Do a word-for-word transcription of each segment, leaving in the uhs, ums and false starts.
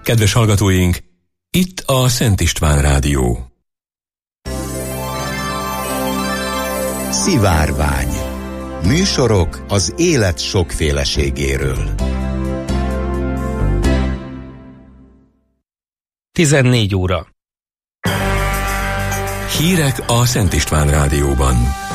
Kedves hallgatóink, itt a Szent István Rádió. Szivárvány. Műsorok az élet sokféleségéről. tizennégy óra. Hírek a Szent István Rádióban.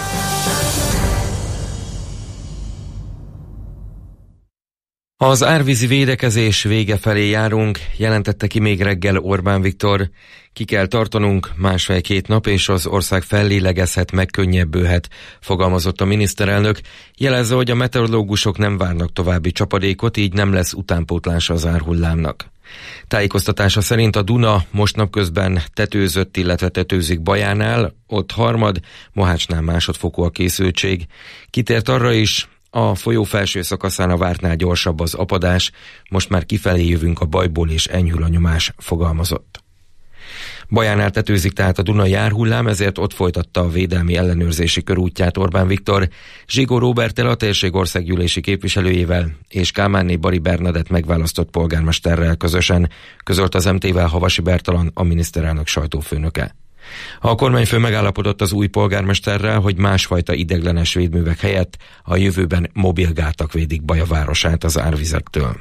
Az árvízi védekezés vége felé járunk, jelentette ki még reggel Orbán Viktor. Ki kell tartanunk másfél-két nap, és az ország fellélegezhet, megkönnyebbülhet, fogalmazott a miniszterelnök, jelezve, hogy a meteorológusok nem várnak további csapadékot, így nem lesz utánpótlása az árhullámnak. Tájékoztatása szerint a Duna most napközben tetőzött, illetve tetőzik Bajánál, ott harmad, Mohácsnál másodfokú a készültség. Kitért arra is, a folyó felső szakaszán a vártnál gyorsabb az apadás, most már kifelé jövünk a bajból és enyhül a nyomás, fogalmazott. Bajánál tetőzik tehát a Dunai árhullám, ezért ott folytatta a védelmi ellenőrzési körútját Orbán Viktor, Zsigó Róberttel, a térség országgyűlési képviselőjével és Kálmánné Bari Bernadett megválasztott polgármesterrel közösen, közölt az em té-vel Havasi Bertalan, a miniszterelnök sajtófőnöke. A kormányfő megállapodott az új polgármesterrel, hogy másfajta ideiglenes védművek helyett a jövőben mobilgátak védik Baja városát az árvizektől.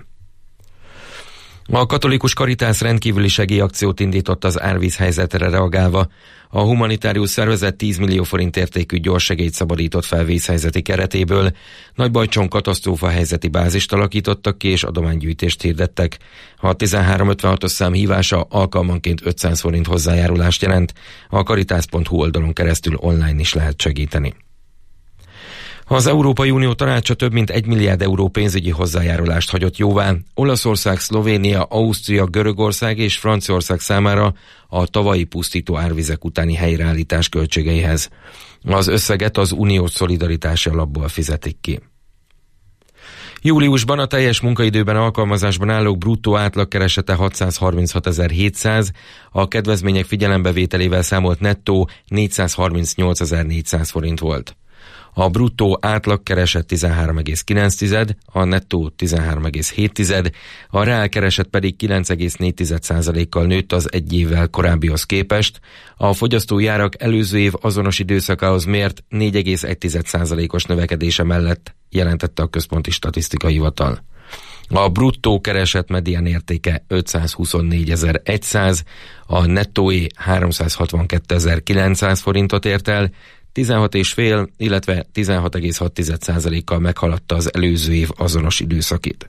A katolikus Karitász rendkívüli segélyakciót indított az árvíz helyzetre reagálva. A humanitárius szervezet tíz millió forint értékű gyorssegélyt szabadított fel vészhelyzeti keretéből. Nagybajcson katasztrófa helyzeti bázist alakítottak ki, és adománygyűjtést hirdettek. A tizenhárom ötvenhatos szám hívása alkalmanként ötszáz forint hozzájárulást jelent. A karitász pont hu oldalon keresztül online is lehet segíteni. Az Európai Unió tanácsa több mint egy milliárd euró pénzügyi hozzájárulást hagyott jóvá Olaszország, Szlovénia, Ausztria, Görögország és Franciaország számára a tavalyi pusztító árvizek utáni helyreállítás költségeihez. Az összeget az uniós szolidaritási alapból fizetik ki. Júliusban a teljes munkaidőben alkalmazásban állók bruttó átlagkeresete hatszázharminchatezer-hétszáz, a kedvezmények figyelembevételével számolt nettó négyszázharmincnyolcezer-négyszáz forint volt. A bruttó átlagkereset tizenhárom egész kilenc, a nettó tizenhárom egész hét, a reálkereset pedig kilenc egész négy százalékkal nőtt az egy évvel korábbihoz képest, a fogyasztói árak előző év azonos időszakához mért négy egész egy százalékos növekedése mellett, jelentette a Központi Statisztikai Hivatal. A bruttó kereset medián értéke ötszázhuszonnégyezer-száz, a nettóé háromszázhatvankétezer-kilencszáz forintot ért el, tizenhat egész öt, illetve tizenhat egész hat százalékkal meghaladta az előző év azonos időszakit.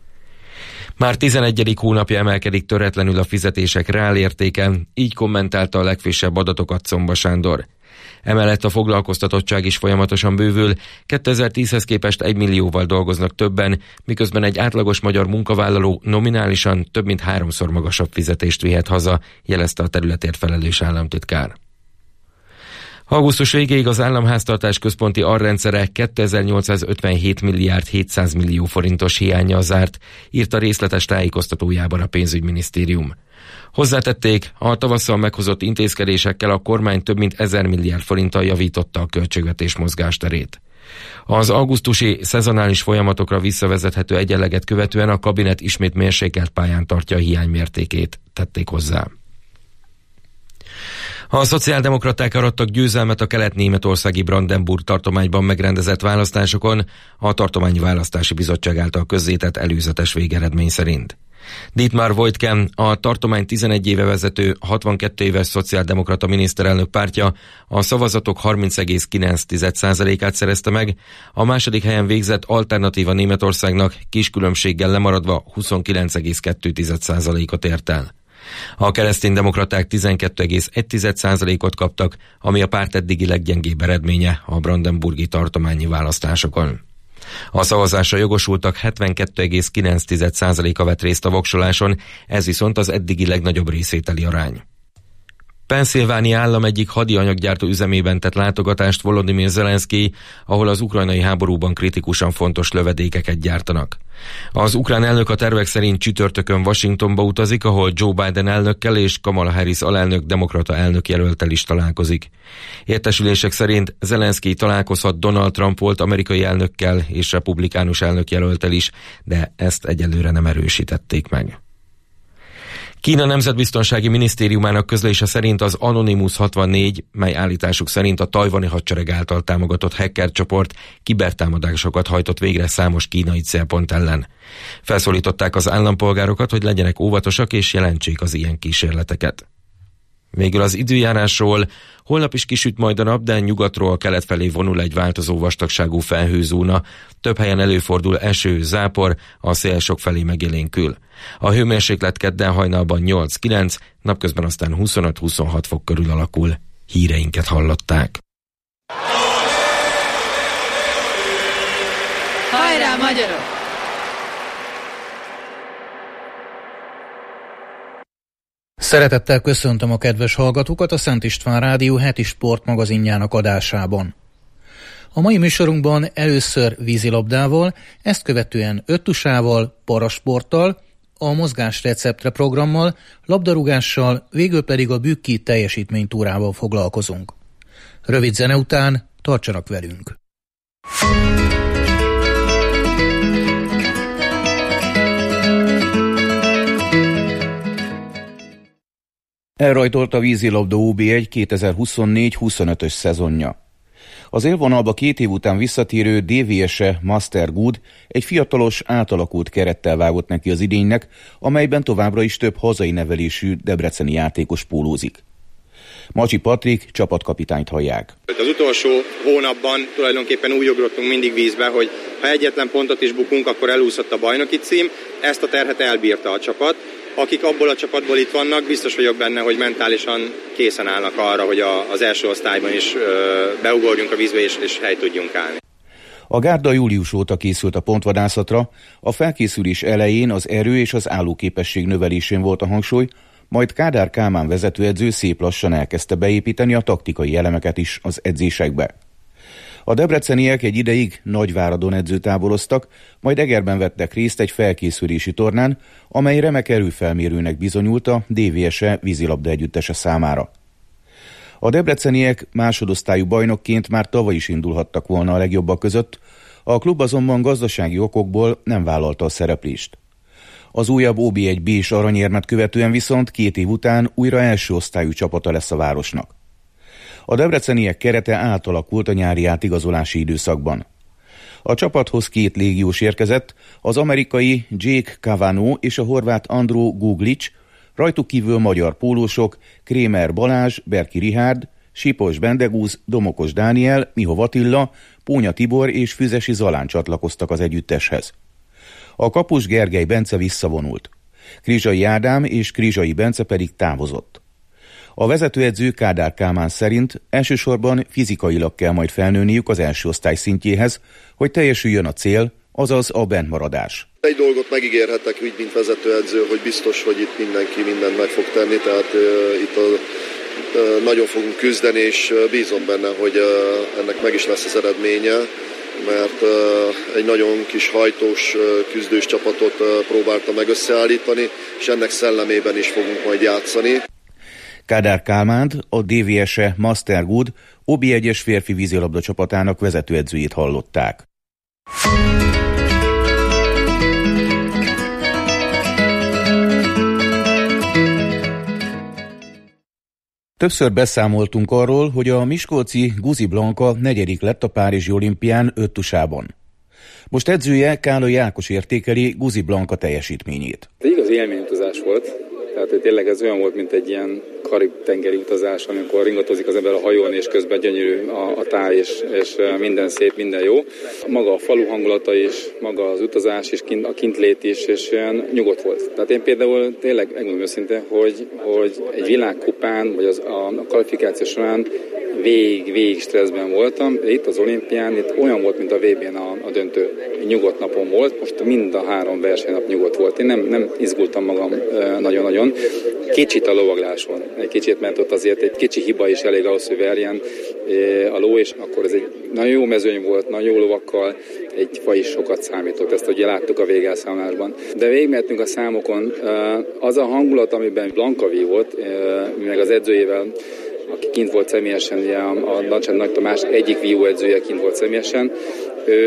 Már tizenegyedik hónapja emelkedik töretlenül a fizetések reálértéke, így kommentálta a legfrissebb adatokat Czomba Sándor. Emellett a foglalkoztatottság is folyamatosan bővül, kétezer-tízhez képest egy millióval dolgoznak többen, miközben egy átlagos magyar munkavállaló nominálisan több mint háromszor magasabb fizetést vihet haza, jelezte a területért felelős államtitkár. Augusztus végéig az államháztartás központi arrendszere kétezer-nyolcszázötvenhét milliárd hétszáz millió forintos hiánnyal zárt, írta részletes tájékoztatójában a pénzügyminisztérium. Hozzátették, a tavasszal meghozott intézkedésekkel a kormány több mint ezer milliárd forinttal javította a költségvetés mozgásterét. Az augusztusi szezonális folyamatokra visszavezethető egyenleget követően a kabinet ismét mérsékelt pályán tartja a hiány mértékét, tették hozzá. A szociáldemokraták arattak győzelmet a kelet-németországi Brandenburg tartományban megrendezett választásokon, a tartományi választási bizottság által közzétett előzetes végeredmény szerint. Dietmar Woidke, a tartomány tizenegy éve vezető hatvankét éves szociáldemokrata miniszterelnök pártja a szavazatok harminc egész kilenc százalékát szerezte meg, a második helyen végzett Alternatíva Németországnak kis különbséggel lemaradva huszonkilenc egész kettő százalékot ért el. A kereszténydemokraták tizenkét egész egy százalékot kaptak, ami a párt eddigi leggyengébb eredménye a brandenburgi tartományi választásokon. A szavazásra jogosultak hetvenkét egész kilenc százaléka vett részt a voksoláson, ez viszont az eddigi legnagyobb részvételi arány. Pennsylvania állam egyik hadi anyaggyártó üzemében tett látogatást Volodymyr Zelenszky, ahol az ukrajnai háborúban kritikusan fontos lövedékeket gyártanak. Az ukrán elnök a tervek szerint csütörtökön Washingtonba utazik, ahol Joe Biden elnökkel és Kamala Harris alelnök demokrata elnök jelölttel is találkozik. Értesülések szerint Zelenszky találkozhat Donald Trump volt amerikai elnökkel és republikánus elnök jelölttel is, de ezt egyelőre nem erősítették meg. Kína nemzetbiztonsági minisztériumának közlése szerint az Anonymous hatvannégy, mely állításuk szerint a tajvani hadsereg által támogatott hacker csoport kibertámadásokat hajtott végre számos kínai célpont ellen. Felszólították az állampolgárokat, hogy legyenek óvatosak és jelentsék az ilyen kísérleteket. Végül az időjárásról: holnap is kisüt majd a nap, de nyugatról kelet felé vonul egy változó vastagságú felhőzóna. Több helyen előfordul eső, zápor, a szél sokfelé megélénkül. A hőmérséklet kedden hajnalban nyolc-kilenc, napközben aztán huszonöt-huszonhat fok körül alakul. Híreinket hallották. Hajrá, magyarok! Szeretettel köszöntöm a kedves hallgatókat a Szent István Rádió heti sportmagazinjának adásában. A mai műsorunkban először vízilabdával, ezt követően öttusával, parasporttal, a mozgásreceptre programmal, labdarúgással, végül pedig a Bükki teljesítménytúrával foglalkozunk. Rövid zene után tartsanak velünk! Elrajtolt a vízilabda ó bé egy kétezer-huszonnégy huszonötös szezonja. Az élvonalba két év után visszatérő dé vé es-e Master Good egy fiatalos, átalakult kerettel vágott neki az idénynek, amelyben továbbra is több hazai nevelésű debreceni játékos pólózik. Macsi Patrik csapatkapitányt hallják. Az utolsó hónapban tulajdonképpen úgy ugrottunk mindig vízbe, hogy ha egyetlen pontot is bukunk, akkor elúszott a bajnoki cím. Ezt a terhet elbírta a csapat. Akik abból a csapatból itt vannak, biztos vagyok benne, hogy mentálisan készen állnak arra, hogy a, az első osztályban is ö, beugorjunk a vízbe és, és hely tudjunk állni. A gárda július óta készült a pontvadászatra, a felkészülés elején az erő és az állóképesség növelésén volt a hangsúly, majd Kádár Kálmán vezetőedző szép lassan elkezdte beépíteni a taktikai elemeket is az edzésekbe. A debreceniek egy ideig Nagyváradon edzőtáboroztak, majd Egerben vettek részt egy felkészülési tornán, amely remek erőfelmérőnek bizonyult a dé vé es-e vízilabda együttese számára. A debreceniek másodosztályú bajnokként már tavaly is indulhattak volna a legjobbak között, a klub azonban gazdasági okokból nem vállalta a szereplést. Az újabb ó bé egy B-s aranyérmet követően viszont két év után újra első osztályú csapata lesz a városnak. A debreceniek kerete átalakult a nyári átigazolási időszakban. A csapathoz két légiós érkezett, az amerikai Jake Cavano és a horvát Andrew Guglic, rajtuk kívül magyar pólósok, Krémer Balázs, Berki Rihárd, Sipos Bendegúz, Domokos Dániel, Mihov Attila, Pónya Tibor és Füzesi Zalán csatlakoztak az együtteshez. A kapus Gergely Bence visszavonult. Krizsai Ádám és Krizsai Bence pedig távozott. A vezetőedző Kádár Kálmán szerint elsősorban fizikailag kell majd felnőniük az első osztály szintjéhez, hogy teljesüljön a cél, azaz a bentmaradás. Egy dolgot megígérhetek úgy, mint vezetőedző, hogy biztos, hogy itt mindenki mindent meg fog tenni, tehát uh, itt a, uh, nagyon fogunk küzdeni, és uh, bízom benne, hogy uh, ennek meg is lesz az eredménye, mert uh, egy nagyon kis hajtós, uh, küzdős csapatot uh, próbálta meg összeállítani, és ennek szellemében is fogunk majd játszani. Kádár Kálmánt, a dé vé es-e Master Good ó bé egyes férfi vízilabda csapatának vezetőedzőjét hallották. Többször beszámoltunk arról, hogy a miskolci Guzi Blanka negyedik lett a párizsi olimpián öttusában. Most edzője Kállai Ákos értékeli Guzi Blanka teljesítményét. Igazi élményutazás volt. Tehát hogy tényleg ez olyan volt, mint egy ilyen karib-tengeri utazás, amikor ringatozik az ember a hajón, és közben gyönyörű a, a táj, és, és minden szép, minden jó. Maga a falu hangulata is, maga az utazás is, a kintlét is, és olyan nyugodt volt. Tehát én például tényleg megmondom őszintén, hogy, hogy egy világkupán, vagy az, a, a kvalifikáció során végig, végig stresszben voltam. Itt az olimpián, itt olyan volt, mint a vé bén a, a döntő. Nyugodt napom volt, most mind a három versenynap nyugodt volt. Én nem, nem izgultam magam e, nagyon-nagyon. Kicsit a lovagláson, egy kicsit, mert ott azért egy kicsi hiba is elég ahhoz, hogy verjen e, a ló, és akkor ez egy nagyon jó mezőny volt, nagyon jó lovakkal, egy fa is sokat számított, ezt ugye láttuk a végelszámlásban. De végigmehetünk a számokon. E, az a hangulat, amiben Blanka vívott, e, meg az edzőjével, aki kint volt személyesen, ugye a, a Nagy Tamás egyik vívó edzője kint volt személyesen, ő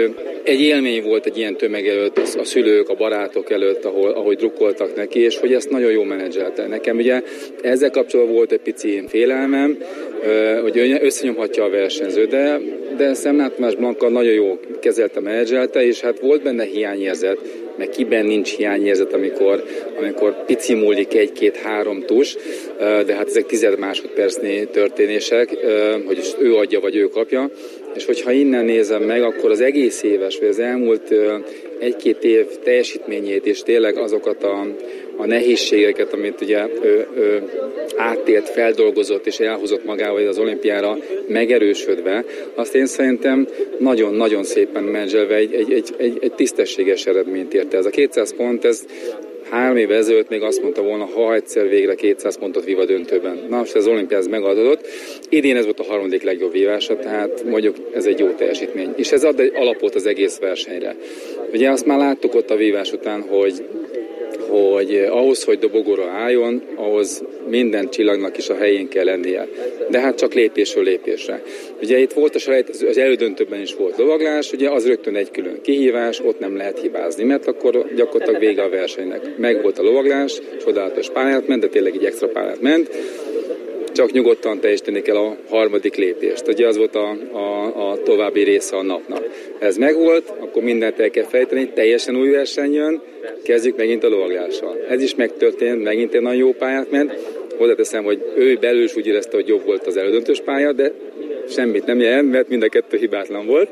egy élmény volt egy ilyen tömeg előtt, a szülők, a barátok előtt, ahol, ahogy drukkoltak neki, és hogy ezt nagyon jól menedzselte. Nekem ugye ezzel kapcsolatban volt egy pici félelmem, hogy összenyomhatja a versenyző, de, de Szemnát Tamás Blanka nagyon jól kezelte, menedzselte, és hát volt benne hiányérzet, meg kiben nincs hiányérzet, amikor, amikor pici múlik egy-két-három tus, de hát ezek tized másodpercnyi történések, hogy ő adja, vagy ő kapja. És hogyha innen nézem meg, akkor az egész éves, vagy az elmúlt egy-két év teljesítményét, és tényleg azokat a, a nehézségeket, amit ugye ő, ő átélt, feldolgozott és elhozott magával az olimpiára megerősödve, azt én szerintem nagyon-nagyon szépen menedzselve egy, egy, egy, egy, egy tisztességes eredményt érte. Ez a kétszáz pont, ez három évvel ezelőtt még azt mondta volna, ha egyszer végre kétszáz pontot vív a döntőben. Na most az olimpiáz megadott. Idén ez volt a harmadik legjobb vívása, tehát mondjuk ez egy jó teljesítmény. És ez ad egy alapot az egész versenyre. Ugye azt már láttuk ott a vívás után, hogy hogy ahhoz, hogy dobogóra álljon, ahhoz minden csillagnak is a helyén kell lennie. De hát csak lépésről lépésre. Ugye itt volt a selejt, az elődöntőben is volt lovaglás, ugye az rögtön egy külön kihívás, ott nem lehet hibázni, mert akkor gyakorlatilag vége a versenynek. Meg volt a lovaglás, csodálatos pályát ment, de tényleg egy extra pályát ment, csak nyugodtan teljesíteni kell a harmadik lépést. Ugye az volt a, a, a további része a napnak. Ez megvolt, akkor mindent el kell fejteni, teljesen új verseny jön, kezdjük megint a lovaglással. Ez is megtörtént, megint egy nagyon jó pályát ment. Hozzáteszem, hogy ő belül is úgy érezte, hogy jobb volt az elődöntős pálya, de semmit nem jelent, mert mind a kettő hibátlan volt.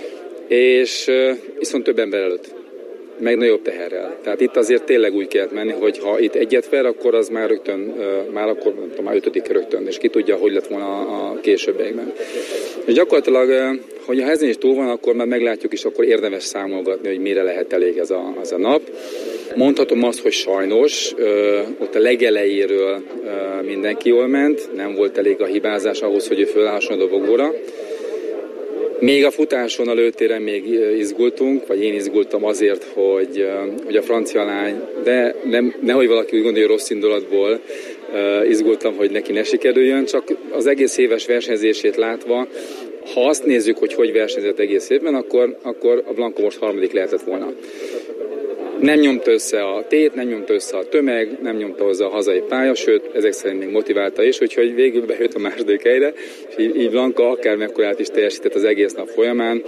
És viszont több ember előtt. Meg nagyobb teherrel. Tehát itt azért tényleg úgy kellett menni, hogy ha itt egyet ver, akkor az már rögtön, már akkor nem tudom, már ötödik rögtön, és ki tudja, hogy lett volna a későbbiekben. És gyakorlatilag, hogy ha ezen is túl van, akkor már meglátjuk is, akkor érdemes számolgatni, hogy mire lehet elég ez a, az a nap. Mondhatom azt, hogy sajnos, ott a legelejéről mindenki jól ment, nem volt elég a hibázás ahhoz, hogy ő fölállhasson a dobogóra. Még a futáson, a lőtéren még izgultunk, vagy én izgultam azért, hogy, hogy a francia lány, de nem, nehogy valaki úgy gondolja, rossz indulatból izgultam, hogy neki ne sikerüljön, csak az egész éves versenyzését látva, ha azt nézzük, hogy hogy versenyzett egész évben, akkor, akkor a Blanka most harmadik lehetett volna. Nem nyomta össze a tét, nem nyomta össze a tömeg, nem nyomta hozzá a hazai pálya, sőt, ezek szerint még motiválta is, úgyhogy végül bejött a második helyre, és így, így Blanka akármekkorát is teljesített az egész nap folyamán,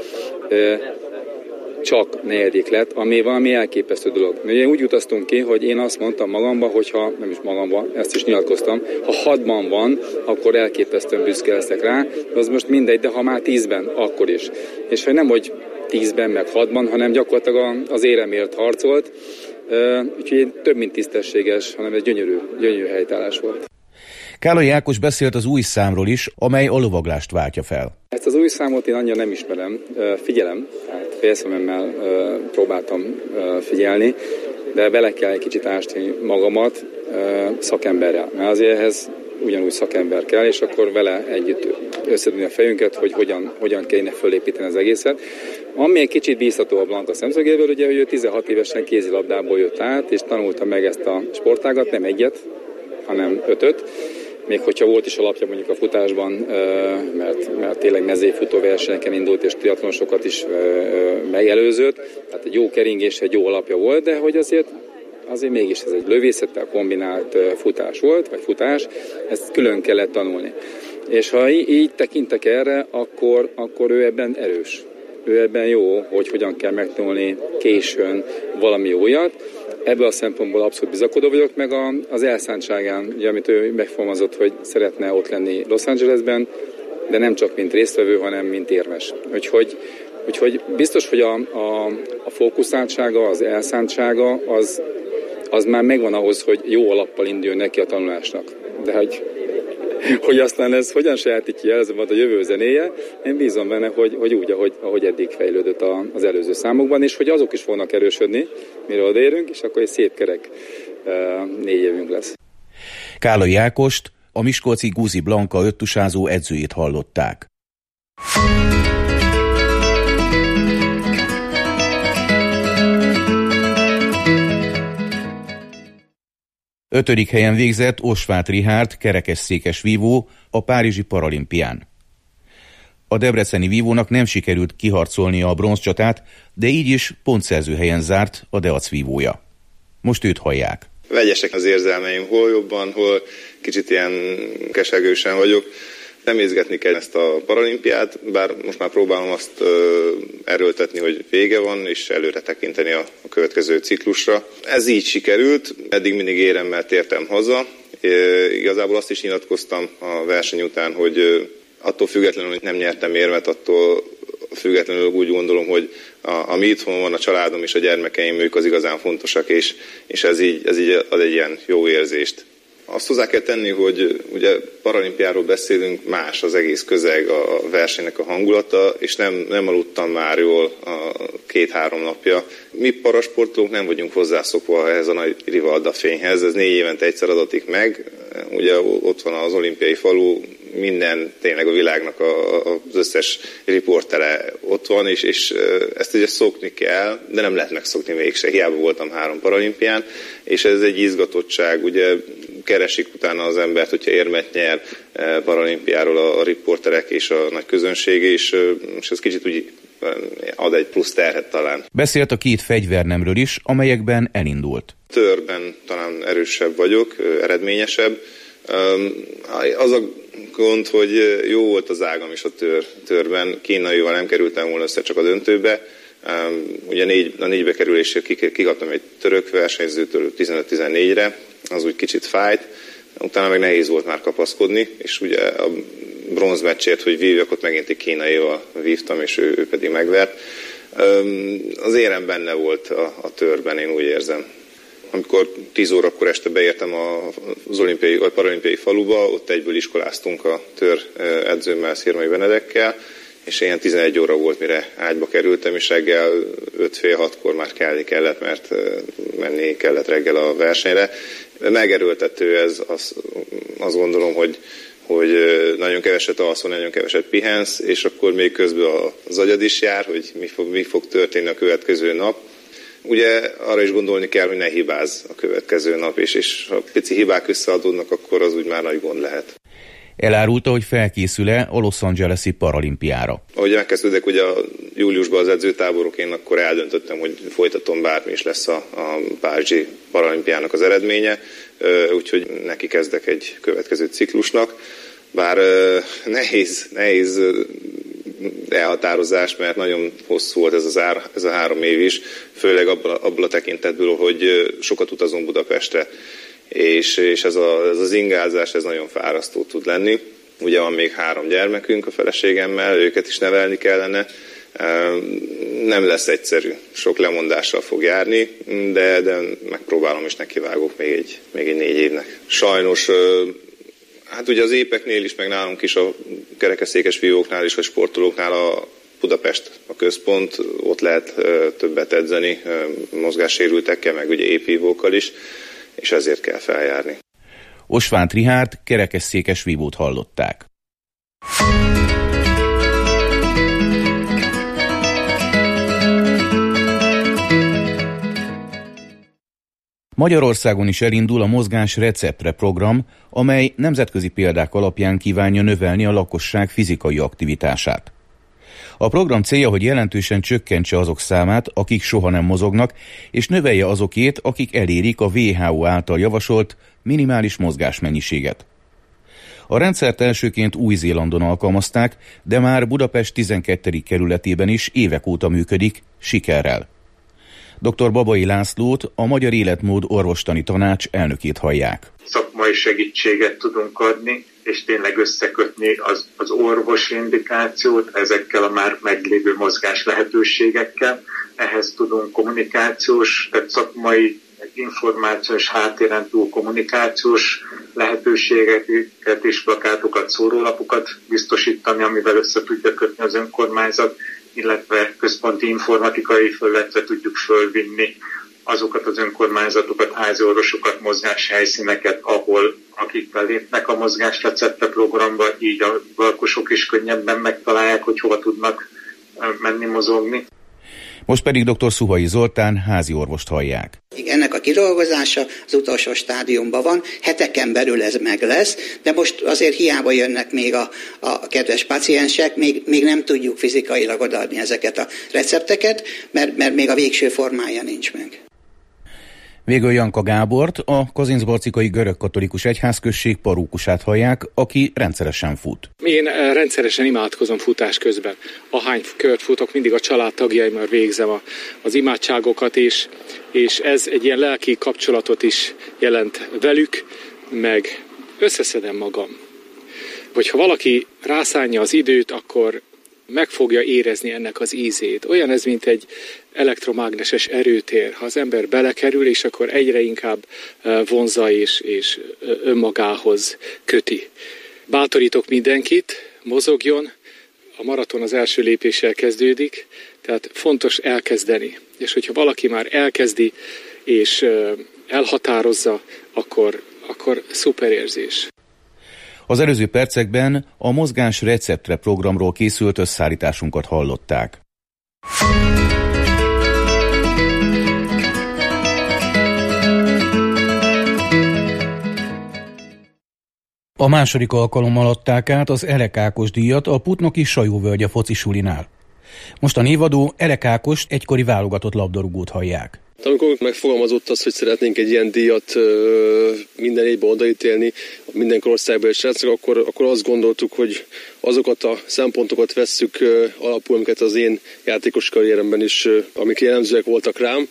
csak negyedik lett, ami valami elképesztő dolog. Ugye úgy utaztunk ki, hogy én azt mondtam magamba, hogyha, nem is magamba, ezt is nyilatkoztam, ha hatban van, akkor elképesztően büszke leszek rá, az most mindegy, de ha már tízben, akkor is. És hogy nem, hogy tízben, meg hatban, hanem gyakorlatilag az éremért harcolt, úgyhogy több mint tisztességes, hanem egy gyönyörű, gyönyörű helytállás volt. Kállai Ákos beszélt az új számról is, amely a lovaglást váltja fel. Ezt az új számot én annyira nem ismerem, figyelem, tehát félszememmel próbáltam figyelni, de bele kell egy kicsit ásni magamat szakemberrel, mert azért ehhez ugyanúgy szakember kell, és akkor vele együtt összedugni a fejünket, hogy hogyan, hogyan kéne fölépíteni az egészet. Ami egy kicsit bíztató a Blanka szemszögéből, ugye, hogy ő tizenhat évesen kézilabdából jött át, és tanulta meg ezt a sportágat, nem egyet, hanem ötöt. Még hogyha volt is alapja mondjuk a futásban, mert, mert tényleg mezőfutó versenyeken indult, és triatlonosokat is megelőzött, tehát egy jó keringés, egy jó alapja volt, de hogy azért azért mégis ez egy lövészettel kombinált futás volt, vagy futás, ezt külön kellett tanulni. És ha így tekintek erre, akkor, akkor ő ebben erős. Ő ebben jó, hogy hogyan kell megtanulni későn valami újat. Ebből a szempontból abszolút bizakodó vagyok, meg a, az elszántságán, ugye, amit ő megfogalmazott, hogy szeretne ott lenni Los Angelesben, de nem csak mint résztvevő, hanem mint érmes. Úgyhogy, úgyhogy biztos, hogy a, a, a fókuszáltsága, az elszántsága, az az már megvan ahhoz, hogy jó alappal induljon neki a tanulásnak. De hogy, hogy aztán ez hogyan sajátítja el, ez volt a jövő zenéje, én bízom benne, hogy, hogy úgy, ahogy, ahogy eddig fejlődött az előző számokban, és hogy azok is fognak erősödni, mire odaérünk, és akkor egy szép kerek négy évünk lesz. Kállai Ákost, a miskolci Guzi Blanka öttusázó edzőjét hallották. Ötödik helyen végzett Osváth Richárd kerekesszékes vívó a párizsi paralimpián. A debreceni vívónak nem sikerült kiharcolnia a bronzcsatát, de így is pontszerző helyen zárt a Deac vívója. Most őt hallják. Vegyesek az érzelmeim, hol jobban, hol kicsit ilyen kesergősen vagyok. Nemézgetni kell ezt a paralimpiát, bár most már próbálom azt ö, erőltetni, hogy vége van, és előre tekinteni a, a következő ciklusra. Ez így sikerült, eddig mindig éremmel tértem haza. E, igazából azt is nyilatkoztam a verseny után, hogy ö, attól függetlenül, hogy nem nyertem érmet, attól függetlenül úgy gondolom, hogy a, ami itthon van, a családom és a gyermekeim, ők az igazán fontosak, és, és ez, így, ez így ad egy ilyen jó érzést. Azt hozzá kell tenni, hogy ugye paralimpiáról beszélünk, más az egész közeg, a versenynek a hangulata, és nem, nem aludtam már jól a két-három napja. Mi parasportolók nem vagyunk hozzászokva ehhez a nagy Rivalda fényhez, ez négy évente egyszer adatik meg. Ugye ott van az olimpiai falu, minden tényleg a világnak a, az összes riportere ott van, és, és ezt ugye szokni kell, de nem lehet megszokni mégse. Hiába voltam három paralimpián, és ez egy izgatottság, ugye keresik utána az embert, hogyha érmet nyer paralimpiáról a, a riporterek és a nagy közönség, és, és ez kicsit úgy ad egy plusz terhet talán. Beszélt a két fegyvernemről is, amelyekben elindult. Törben talán erősebb vagyok, eredményesebb. Az a gond, hogy jó volt az ágam is a tör, törben. Kínaival nem kerültem volna össze csak a döntőbe. Ugye négy, a négybe kerülésért kikaptam egy török versenyzőtől tizenöt-tizennégyre, az úgy kicsit fájt. Utána meg nehéz volt már kapaszkodni, és ugye a bronzmeccsért, hogy vívjak, ott megint egy kínaival vívtam, és ő, ő pedig megvert. Az érem benne volt a, a törben, én úgy érzem. Amikor tíz órakor este beértem az olimpiai vagy paralimpiai faluba, ott egyből iskoláztunk a tör edzőmmel, Szirmai Benedekkel, és ilyen tizenegy óra volt, mire ágyba kerültem, és reggel öt fél hatkor már kelni kellett, mert menni kellett reggel a versenyre. Megerőltető ez, azt, azt gondolom, hogy, hogy nagyon keveset alszol, nagyon keveset pihensz, és akkor még közben az agyad is jár, hogy mi fog, mi fog történni a következő nap. Ugye arra is gondolni kell, hogy ne hibázz a következő nap, és, és ha pici hibák összeadódnak, akkor az úgy már nagy gond lehet. Elárulta, hogy felkészül-e a Los Angeles-i paralimpiára. Ahogy megkezdődök ugye a júliusban az edzőtáborok, én akkor eldöntöttem, hogy folytatom, bármi is lesz a, a párizsi paralimpiának az eredménye, úgyhogy neki kezdek egy következő ciklusnak. Bár nehéz, nehéz elhatározás, mert nagyon hosszú volt ez, az ár, ez a három év is, főleg abban, abban a tekintetből, hogy sokat utazom Budapestre, és, és ez, a, ez az ingázás, ez nagyon fárasztó tud lenni. Ugye van még három gyermekünk a feleségemmel, őket is nevelni kellene. Nem lesz egyszerű, sok lemondással fog járni, de, de megpróbálom és nekivágok még egy, még egy négy évnek. Sajnos, hát ugye az épeknél is, meg nálunk is, a kerekesszékes vívóknál is, vagy sportolóknál a Budapest a központ, ott lehet többet edzeni mozgássérültekkel, meg ugye épvívókkal is, és ezért kell feljárni. Osváth Richárd kerekesszékes vívót hallották. Magyarországon is elindul a Mozgás receptre program, amely nemzetközi példák alapján kívánja növelni a lakosság fizikai aktivitását. A program célja, hogy jelentősen csökkentse azok számát, akik soha nem mozognak, és növelje azokét, akik elérik a dupla vé há o által javasolt minimális mozgásmennyiséget. A rendszert elsőként Új-Zélandon alkalmazták, de már Budapest tizenkettedik kerületében is évek óta működik, sikerrel. doktor Babai Lászlót, a Magyar Életmód Orvostani Tanács elnökét hallják. Szakmai segítséget tudunk adni, és tényleg összekötni az, az orvosi indikációt ezekkel a már meglévő mozgás lehetőségekkel. Ehhez tudunk kommunikációs, tehát szakmai, információs háttéren túl kommunikációs lehetőségeket és plakátokat, szórólapokat biztosítani, amivel össze tudja kötni az önkormányzat, illetve központi informatikai felületre tudjuk fölvinni azokat az önkormányzatokat, háziorvosokat, mozgáshelyszíneket, ahol akik belépnek a mozgásreceptre programba, így a lakosok is könnyebben megtalálják, hogy hova tudnak menni mozogni. Most pedig dr. Szuhai Zoltán házi orvost hallják. Ennek a kidolgozása az utolsó stádiumban van, heteken belül ez meg lesz, de most azért hiába jönnek még a, a kedves paciensek, még, még nem tudjuk fizikailag odaadni ezeket a recepteket, mert, mert még a végső formája nincs meg. Végül Janka Gábort, a Kazincbarcikai görögkatolikus egyházközség parókusát hallják, aki rendszeresen fut. Én rendszeresen imádkozom futás közben. Ahány kört futok, mindig a családtagjaimmal végzem a, az imádságokat is, és ez egy ilyen lelki kapcsolatot is jelent velük, meg összeszedem magam. Hogyha valaki rászánja az időt, akkor meg fogja érezni ennek az ízét. Olyan ez, mint egy elektromágneses erőtér. Ha az ember belekerül, és akkor egyre inkább vonzza és, és önmagához köti. Bátorítok mindenkit, mozogjon, a maraton az első lépéssel kezdődik, tehát fontos elkezdeni. És hogyha valaki már elkezdi és elhatározza, akkor, akkor szuper érzés. Az előző percekben a Mozgás receptre programról készült összeállításunkat hallották. A második alkalommal adták át az Elek Ákos díjat a putnoki Sajóvölgye focisulinál. Most a névadó Elek Ákost, egykori válogatott labdarúgót hallják. Amikor megfogalmazott az, hogy szeretnénk egy ilyen díjat ö, minden évben odaítélni, minden korosztályban és srácok, akkor, akkor azt gondoltuk, hogy azokat a szempontokat vesszük ö, alapul, amiket az én játékos karrieremben is, ö, amik jellemzőek voltak rám,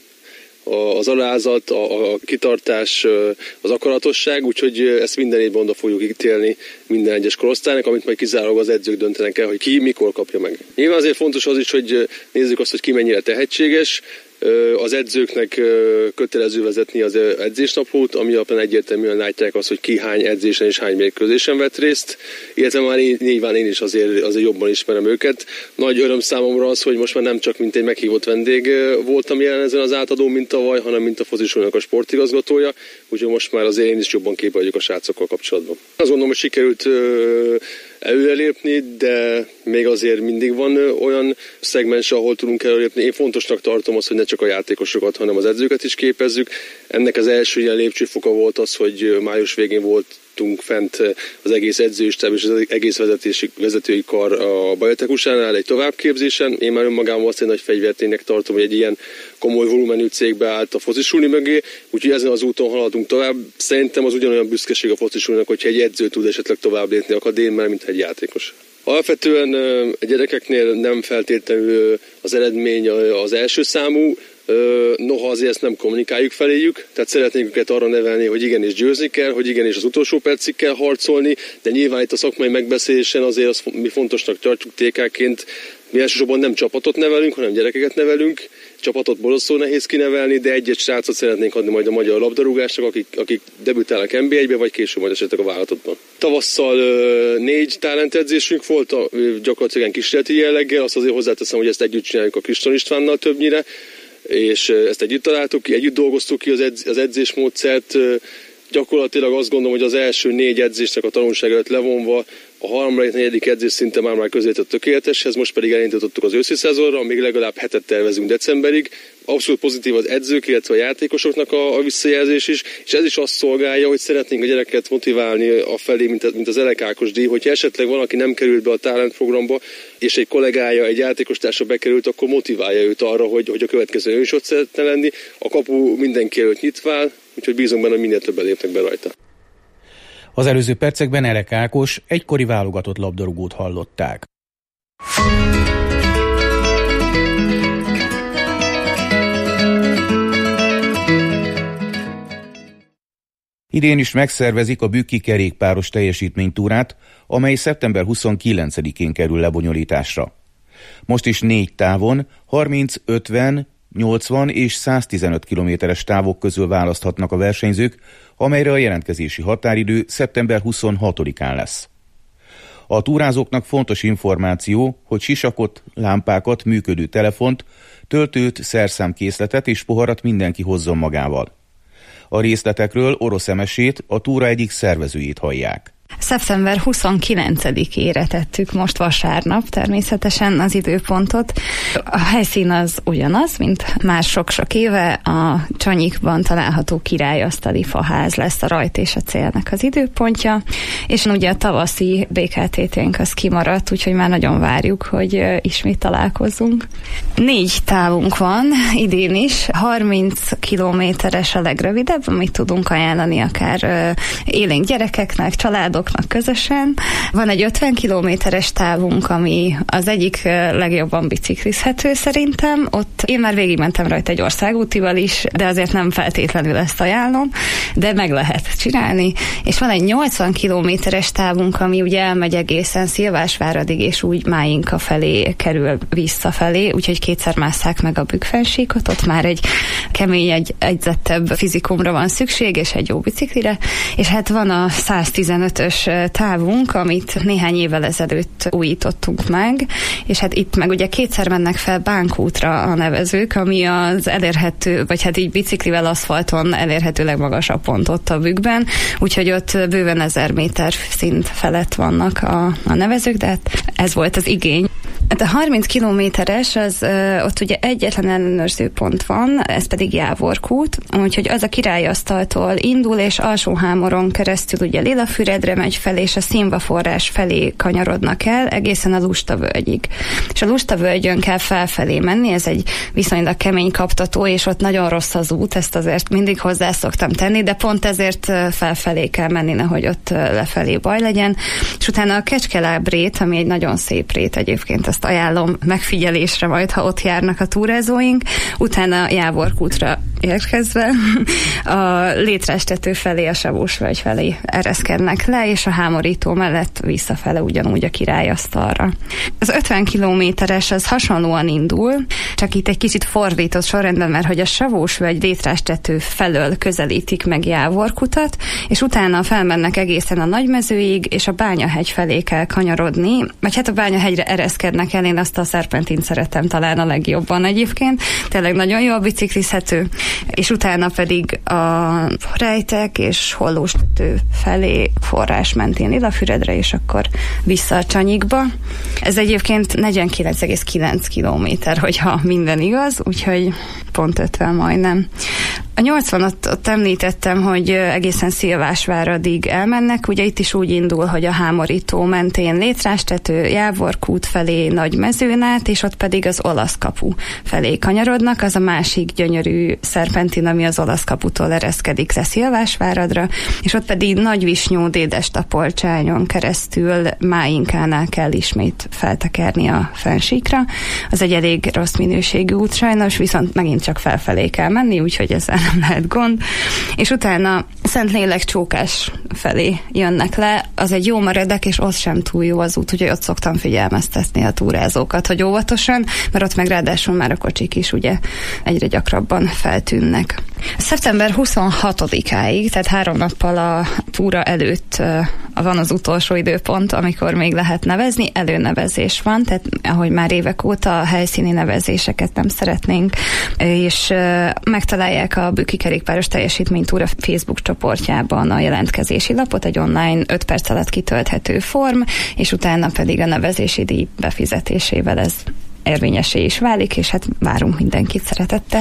az alázat, a, a kitartás, az akaratosság, úgyhogy ezt minden évben oda fogjuk ítélni minden egyes korosztálynak, amit majd kizárólag az edzők döntenek el, hogy ki mikor kapja meg. Nyilván azért fontos az is, hogy nézzük azt, hogy ki mennyire tehetséges. Az edzőknek kötelező vezetni az edzésnaplót, ami alapján egyértelműen látják azt, hogy ki hány edzésen és hány mérkőzésen vett részt, illetve már én, nyilván én is azért, azért jobban ismerem őket. Nagy öröm számomra az, hogy most már nem csak mint egy meghívott vendég voltam jelen ezen az átadón, mint tavaly, hanem mint a focisulinak a sportigazgatója, úgyhogy most már azért én is jobban képbe vagyok a srácokkal kapcsolatban. Azt gondolom, hogy sikerült előrelépni, de még azért mindig van olyan szegmens, ahol tudunk előrelépni. Én fontosnak tartom azt, hogy ne csak a játékosokat, hanem az edzőket is képezzük. Ennek az első ilyen lépcsőfoka volt az, hogy május végén voltunk fent az egész edzőistáb és az egész vezetési, vezetői kar a Bajotekusánál egy továbbképzésen. Én már önmagában azt egy nagy fegyverténynek tartom, hogy egy ilyen komoly volumenű cégbe állt a focisuli mögé, úgyhogy ezen az úton haladunk tovább. Szerintem az ugyanolyan büszkeség a focisulinak, hogyha egy edző tud esetleg tovább lépni akadémiára, mint egy játékos. Alapvetően a gyerekeknél nem feltétlenül az eredmény az első számú, noha azért ezt nem kommunikáljuk feléjük, tehát szeretnénk őket arra nevelni, hogy igenis győzni kell, hogy igenis az utolsó percig kell harcolni, de nyilván itt a szakmai megbeszélésen azért azt mi fontosnak tartjuk té ká-ként, mi elsősorban nem csapatot nevelünk, hanem gyerekeket nevelünk. Csapatot borzasztó nehéz kinevelni, de egy-egy srácot szeretnénk adni majd a magyar labdarúgásnak, akik, akik debütálnak en bé egybe, vagy később majd esetleg a vállalatotban. Tavasszal négy talentedzésünk volt, gyakorlatilag kísérleti jelleggel, azt azért hozzáteszem, hogy ezt együtt csináljuk a Kriston Istvánnal többnyire, és ezt együtt találtuk ki, együtt dolgoztuk ki az, edz, az edzésmódszert. Gyakorlatilag azt gondolom, hogy az első négy edzésnek a tanulságát levonva a harmadik, negyedik edzés szinte már már közelített tökéleteshez, most pedig elindítottuk az őszi szezonra, még legalább hetet tervezünk decemberig. Abszolút pozitív az edzők, illetve a játékosoknak a, a visszajelzés is, és ez is azt szolgálja, hogy szeretnénk a gyereket motiválni a felé, mint, mint az Elek Ákos díj, hogyha esetleg valaki nem került be a talent programba, és egy kollégája, egy játékostársa bekerült, akkor motiválja őt arra, hogy, hogy a következő ő is ott szeretne lenni. A kapu mindenki előtt nyitva áll, úgyhogy bízunk benne, hogy minél többen lépnek be rajta. Az előző percekben Elek Ákos, egykori válogatott labdarúgót hallották. Idén is megszervezik a Bükki kerékpáros teljesítménytúrát, amely szeptember huszonkilencedikén kerül lebonyolításra. Most is négy távon, harminc, ötven, nyolcvan és száztizenöt kilométeres távok közül választhatnak a versenyzők, amelyre a jelentkezési határidő szeptember huszonhatodikán lesz. A túrázóknak fontos információ, hogy sisakot, lámpákat, működő telefont, töltőt, szerszámkészletet és poharat mindenki hozzon magával. A részletekről Orosz Emesét, a túra egyik szervezőjét hallják. szeptember huszonkilencedikére tettük most vasárnap természetesen az időpontot. A helyszín az ugyanaz, mint már sok-sok éve, a Csanyikban található királyasztali faház lesz a rajt és a célnak az időpontja, és ugye a tavaszi bé ká té té-nk az kimaradt, úgyhogy már nagyon várjuk, hogy ismét találkozzunk. Négy távunk van idén is, harminc kilométeres a legrövidebb, amit tudunk ajánlani akár élénk gyerekeknek, családoknak közösen. Van egy ötven kilométeres távunk, ami az egyik legjobban biciklizhető szerintem. Ott én már végigmentem rajta egy országútival is, de azért nem feltétlenül ezt ajánlom, de meg lehet csinálni. És van egy nyolcvan kilométeres távunk, ami ugye elmegy egészen Szilvásváradig, és úgy Máinka felé kerül visszafelé, úgyhogy kétszer másszák meg a Bükkfennsíkot, ott már egy kemény, egy egyzettebb fizikumra van szükség, és egy jó biciklire. És hát van a száztizenötös távunk, amit néhány évvel ezelőtt újítottunk meg, és hát itt meg ugye kétszer mennek fel Bánkútra a nevezők, ami az elérhető, vagy hát így biciklivel aszfalton elérhető legmagasabb pont ott a Bükkben, úgyhogy ott bőven ezer méter szint felett vannak a, a nevezők, de hát ez volt az igény. Hát a harminc kilométeres, az ott ugye egyetlen ellenőrző pont van, ez pedig Jávorkút, úgyhogy az a Királyasztaltól indul, és Alsóhámoron keresztül ugye Lilafüredre megy fel, és a Színvaforrás felé kanyarodnak el, egészen a Lustavölgyig. És a Lustavölgyön kell felfelé menni, ez egy viszonylag kemény kaptató, és ott nagyon rossz az út, ezt azért mindig hozzá szoktam tenni, de pont ezért felfelé kell menni, nehogy ott lefelé baj legyen. És utána a Kecskeláb-rét, ami egy nagyon szép rét egyébként, azt ajánlom megfigyelésre majd, ha ott járnak a túrázóink. Utána Jávorkútra érkezve a Létrástető felé, a Savósvölgy felé ereszkednek le, és a Hámorító mellett visszafele ugyanúgy a Királyasztalra. Az ötven kilométeres az hasonlóan indul, csak itt egy kicsit fordított sorrendben, mert hogy a Savósvölgy Létrástető felől közelítik meg Jávorkutat, és utána felmennek egészen a Nagymezőig, és a Bányahegy felé kell kanyarodni, vagy hát a Bányahegyre ereszkednek el, én azt a szerpentint szeretem talán a legjobban egyébként, tényleg nagyon jól biciklizhető, és utána pedig a Rejtek és Hollóstető felé forrás mentén Lilafüredre, és akkor vissza a Csanyikba. Ez egyébként negyvenkilenc egész kilenc kilométer, hogyha minden igaz, úgyhogy pont ötven majdnem. A nyolcvanat ott említettem, hogy egészen Szilvásváradig elmennek, ugye itt is úgy indul, hogy a Hámorító mentén Létrástető, Jávorkút felé Nagymezőn át, és ott pedig az Olasz kapu felé kanyarodnak, az a másik gyönyörű szerpentin, ami az Olasz kaputól ereszkedik le Szilvásváradra, és ott pedig Nagyvisnyó Dédestapolcsányon keresztül Máinkánál kell ismét feltekerni a Fennsíkra. Az egy elég rossz minőségű út sajnos, viszont megint csak felfelé kell menni, úgyhogy ezzel nem lehet gond. És utána Szentlélek Csókás felé jönnek le, az egy jó meredek, és ott sem túl jó az út, úgyhogy ott szoktam figyelmeztetni a túrázókat, hogy óvatosan, mert ott meg ráadásul már a kocsik is ugye egyre gyakrabban feltűnnek. szeptember huszonhatodikáig, tehát három nappal a túra előtt van az utolsó időpont, amikor még lehet nevezni, előnevezés van, tehát ahogy már évek óta a helyszíni nevezéseket nem szeretnénk, és megtalálják a Bükki Kerékpáros Teljesítménytúra Facebook csoportjában a jelentkezési lapot, egy online öt perc alatt kitölthető form, és utána pedig a nevezési díj befizetésével ez érvényessé is válik, és hát várunk mindenkit szeretettel.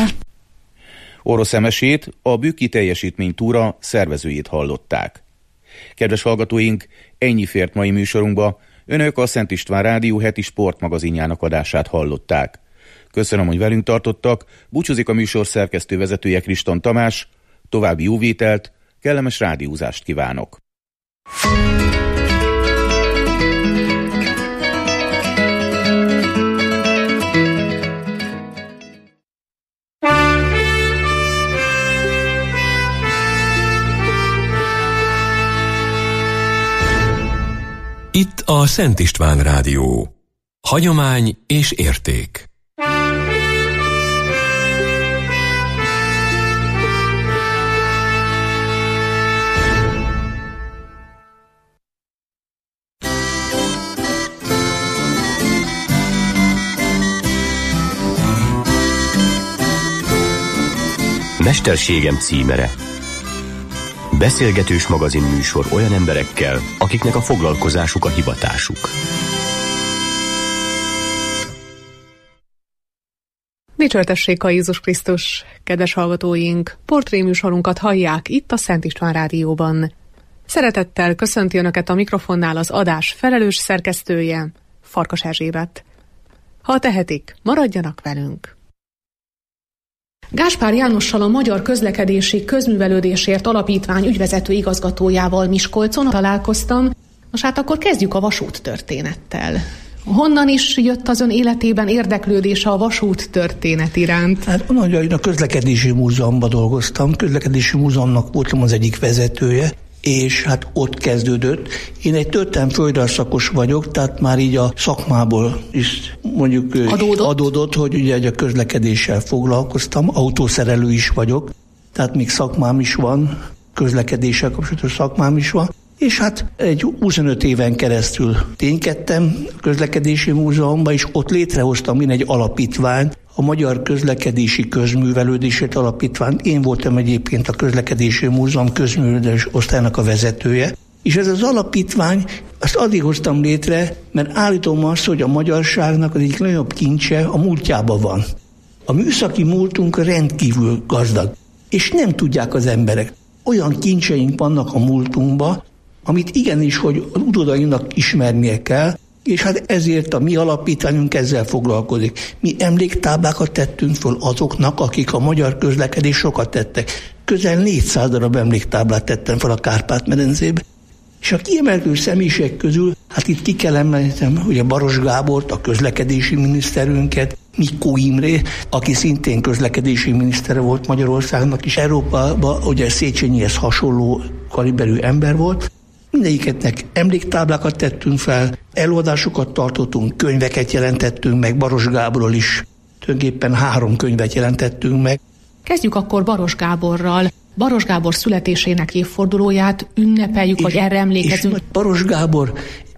Orosz Emesét, a Bükki Teljesítménytúra szervezőjét hallották. Kedves hallgatóink, ennyi fért mai műsorunkba, önök a Szent István Rádió heti sportmagazinjának adását hallották. Köszönöm, hogy velünk tartottak, búcsúzik a műsor szerkesztő vezetője Kriston Tamás, további jó vételt, kellemes rádiózást kívánok! Itt a Szent István Rádió. Hagyomány és érték. Mesterségem címere. Beszélgetős magazin műsor olyan emberekkel, akiknek a foglalkozásuk a hivatásuk. Dicsőtessék a Jézus Krisztus, kedves hallgatóink! Portréműsorunkat hallják itt a Szent István Rádióban. Szeretettel köszönti Önöket a mikrofonnál az adás felelős szerkesztője, Farkas Erzsébet. Ha tehetik, maradjanak velünk! Gáspár Jánossal, a Magyar Közlekedési Közművelődésért Alapítvány ügyvezető igazgatójával Miskolcon találkoztam. Most hát akkor kezdjük a vasút történettel. Honnan is jött az ön életében érdeklődése a vasút történet iránt? Hát onnan, hogy a Közlekedési Múzeumban dolgoztam, Közlekedési Múzeumnak voltam az egyik vezetője, és hát ott kezdődött. Én egy történelmi földrajzszakos vagyok, tehát már így a szakmából is mondjuk adódott, adódott hogy ugye a közlekedéssel foglalkoztam, autószerelő is vagyok, tehát még szakmám is van, közlekedéssel kapcsolatos szakmám is van, és hát egy huszonöt éven keresztül ténykedtem a Közlekedési Múzeumban, és ott létrehoztam én egy alapítványt, a Magyar Közlekedési Közművelődésért Alapítvány. Én voltam egyébként a Közlekedési Múzeum közművelődés osztályának a vezetője, és ez az alapítvány, azt addig hoztam létre, mert állítom azt, hogy a magyarságnak az egyik nagyobb kincse a múltjában van. A műszaki múltunk rendkívül gazdag, és nem tudják az emberek. Olyan kincseink vannak a múltunkban, amit igenis, hogy az utódainknak ismernie kell, és hát ezért a mi alapítványunk ezzel foglalkozik. Mi emléktáblákat tettünk föl azoknak, akik a magyar közlekedés sokat tettek. Közel négyszáz darab emléktáblát tettem fel a Kárpát-medencébe. És a kiemelkedő személyiségek közül, hát itt ki kell említenem, ugye Baros Gábort, a közlekedési miniszterünket, Mikó Imre, aki szintén közlekedési minisztere volt Magyarországnak, és Európában ugye Széchenyihez hasonló kaliberű ember volt. Mindegyiketnek emléktáblákat tettünk fel, előadásokat tartottunk, könyveket jelentettünk meg, Baros Gáborról is tulajdonképpen három könyvet jelentettünk meg. Kezdjük akkor Baros Gáborral. Baros Gábor születésének évfordulóját ünnepeljük, vagy erre emlékezünk. És Baros Gábor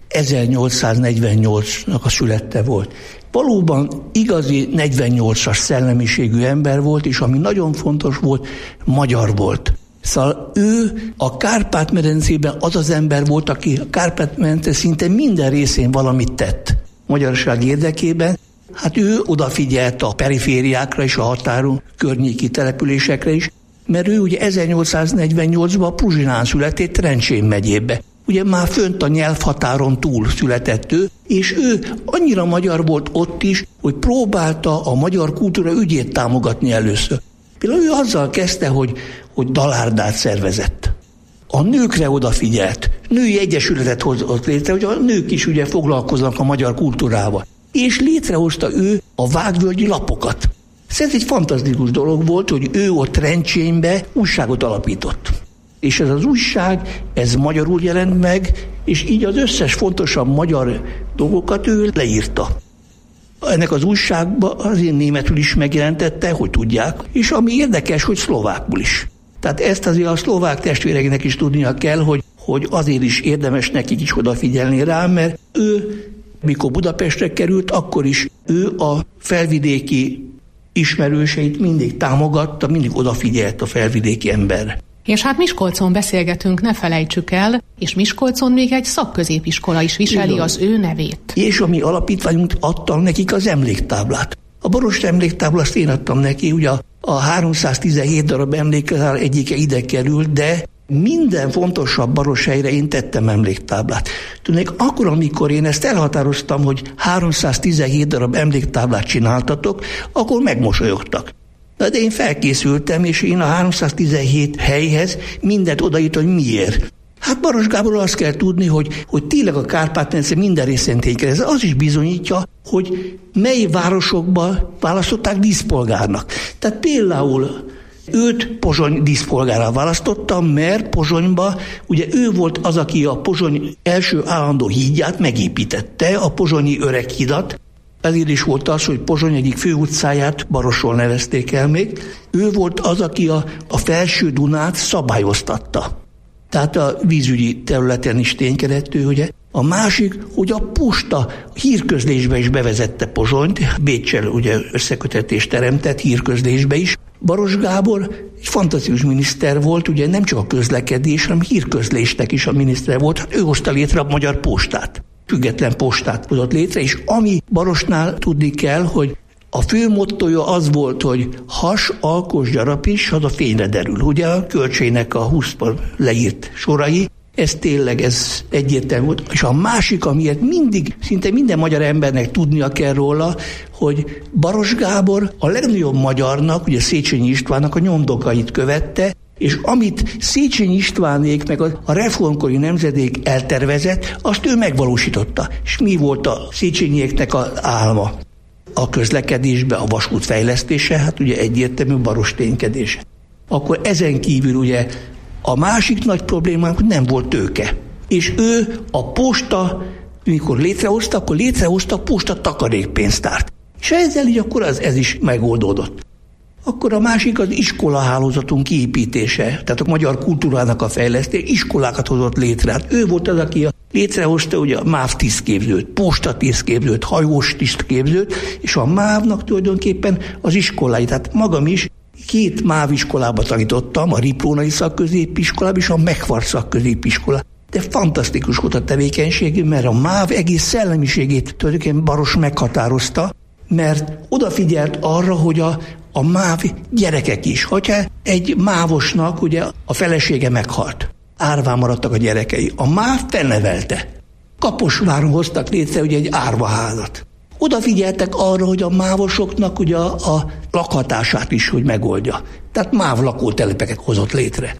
ezernyolcszáznegyvennyolcnak a születte volt. Valóban igazi negyvennyolcas szellemiségű ember volt, és ami nagyon fontos volt, magyar volt. Szóval ő a Kárpát-medencében az az ember volt, aki a Kárpát-medence szinte minden részén valamit tett magyarság érdekében. Hát ő odafigyelt a perifériákra és a határon környéki településekre is, mert ő ugye ezernyolcszáznegyvennyolcban Pruzsinán született, Trencsén megyébe. Ugye már fönt a nyelvhatáron túl született ő, és ő annyira magyar volt ott is, hogy próbálta a magyar kultúra ügyét támogatni először. Például ő azzal kezdte, hogy, hogy dalárdát szervezett. A nőkre odafigyelt. Női egyesületet hozott létre, hogy a nők is ugye foglalkoznak a magyar kultúrával. És létrehozta ő a vágvölgyi lapokat. Ez egy fantasztikus dolog volt, hogy ő ott Trencsénbe újságot alapított. És ez az újság, ez magyarul jelent meg, és így az összes fontosabb magyar dolgokat ő leírta. Ennek az újságban azért németül is megjelentette, hogy tudják, és ami érdekes, hogy szlovákul is. Tehát ezt azért a szlovák testvéreknek is tudnia kell, hogy, hogy azért is érdemes nekik is odafigyelni rá, mert ő, mikor Budapestre került, akkor is ő a felvidéki ismerőseit mindig támogatta, mindig odafigyelt a felvidéki emberre. És hát Miskolcon beszélgetünk, ne felejtsük el, és Miskolcon még egy szakközépiskola is viseli az ő nevét. És a mi alapítványunk adta nekik az emléktáblát. A Baros emléktáblát azt én adtam neki, ugye a, a háromszáztizenhét darab emléktáblá egyike ide került, de minden fontosabb Baros helyre én tettem emléktáblát. Tudnék, akkor, amikor én ezt elhatároztam, hogy háromszáztizenhét darab emléktáblát csináltatok, akkor megmosolyogtak. De én felkészültem, és én a háromszáztizenhét helyhez mindent odaírtam, hogy miért. Hát Baros Gáborról azt kell tudni, hogy, hogy tényleg a Kárpát-medence minden részén tényleg. Ez az is bizonyítja, hogy mely városokban választották díszpolgárnak. Tehát például őt Pozsony díszpolgárra választottam, mert Pozsonyba, ugye ő volt az, aki a Pozsony első állandó hídját megépítette, a pozsonyi öreg hidat. Ezért is volt az, hogy Pozsony egyik főutcáját Barosról nevezték el még. Ő volt az, aki a, a felső Dunát szabályoztatta. Tehát a vízügyi területen is ténykedett ő, ugye. A másik, hogy a posta hírközlésbe is bevezette Pozsonyt, Béccsel ugye összekötetést teremtett hírközlésbe is, Baros Gábor egy fantasztikus miniszter volt, ugye nem csak a közlekedés, hanem hírközlésnek is a miniszter volt. Hát ő hozta létre a Magyar Postát. Független postát hozott létre, és ami Barosnál tudni kell, hogy a fő mottoja az volt, hogy has, alkos, gyarapíts, az a fényre derül. Ugye a Kölcseinek a húszban leírt sorai, ez tényleg, ez egyértelmű volt. És a másik, amiért mindig, szinte minden magyar embernek tudnia kell róla, hogy Baros Gábor a legnagyobb magyarnak, ugye Széchenyi Istvánnak a nyomdokait követte, és amit Széchenyi Istvánék meg a reformkori nemzedék eltervezett, azt ő megvalósította. És mi volt a Széchenyieknek az álma? A közlekedésbe, a vasút fejlesztése, hát ugye egyértelmű Baros ténykedése. Akkor ezen kívül ugye a másik nagy problémánk, hogy nem volt tőke. És ő a posta, mikor létrehozta, akkor létrehozta a posta takarékpénztárt. És ezzel így akkor az, ez is megoldódott. Akkor a másik az iskolahálózatunk kiépítése, tehát a magyar kultúrának a fejlesztése, iskolákat hozott létre. Hát ő volt az, aki létrehozta ugye a MÁV tisztképzőt, posta tisztképzőt, hajós tisztképzőt, és a MÁV-nak tulajdonképpen az iskoláit. Tehát magam is két MÁV iskolába tanítottam, a Riprónai szakközépiskolában és a Megfart szakközépiskolában. De fantasztikus volt a tevékenység, mert a MÁV egész szellemiségét tulajdonképpen Baros meghatározta, mert odafigyelt arra, hogy a, a MÁV gyerekek is. Hogyha egy mávosnak ugye a felesége meghalt, árván maradtak a gyerekei, a MÁV felnevelte. Kaposváron hoztak létre ugye egy árvaházat. Odafigyeltek arra, hogy a mávosoknak ugye a, a lakhatását is, hogy megoldja. Tehát MÁV lakótelepeket hozott létre.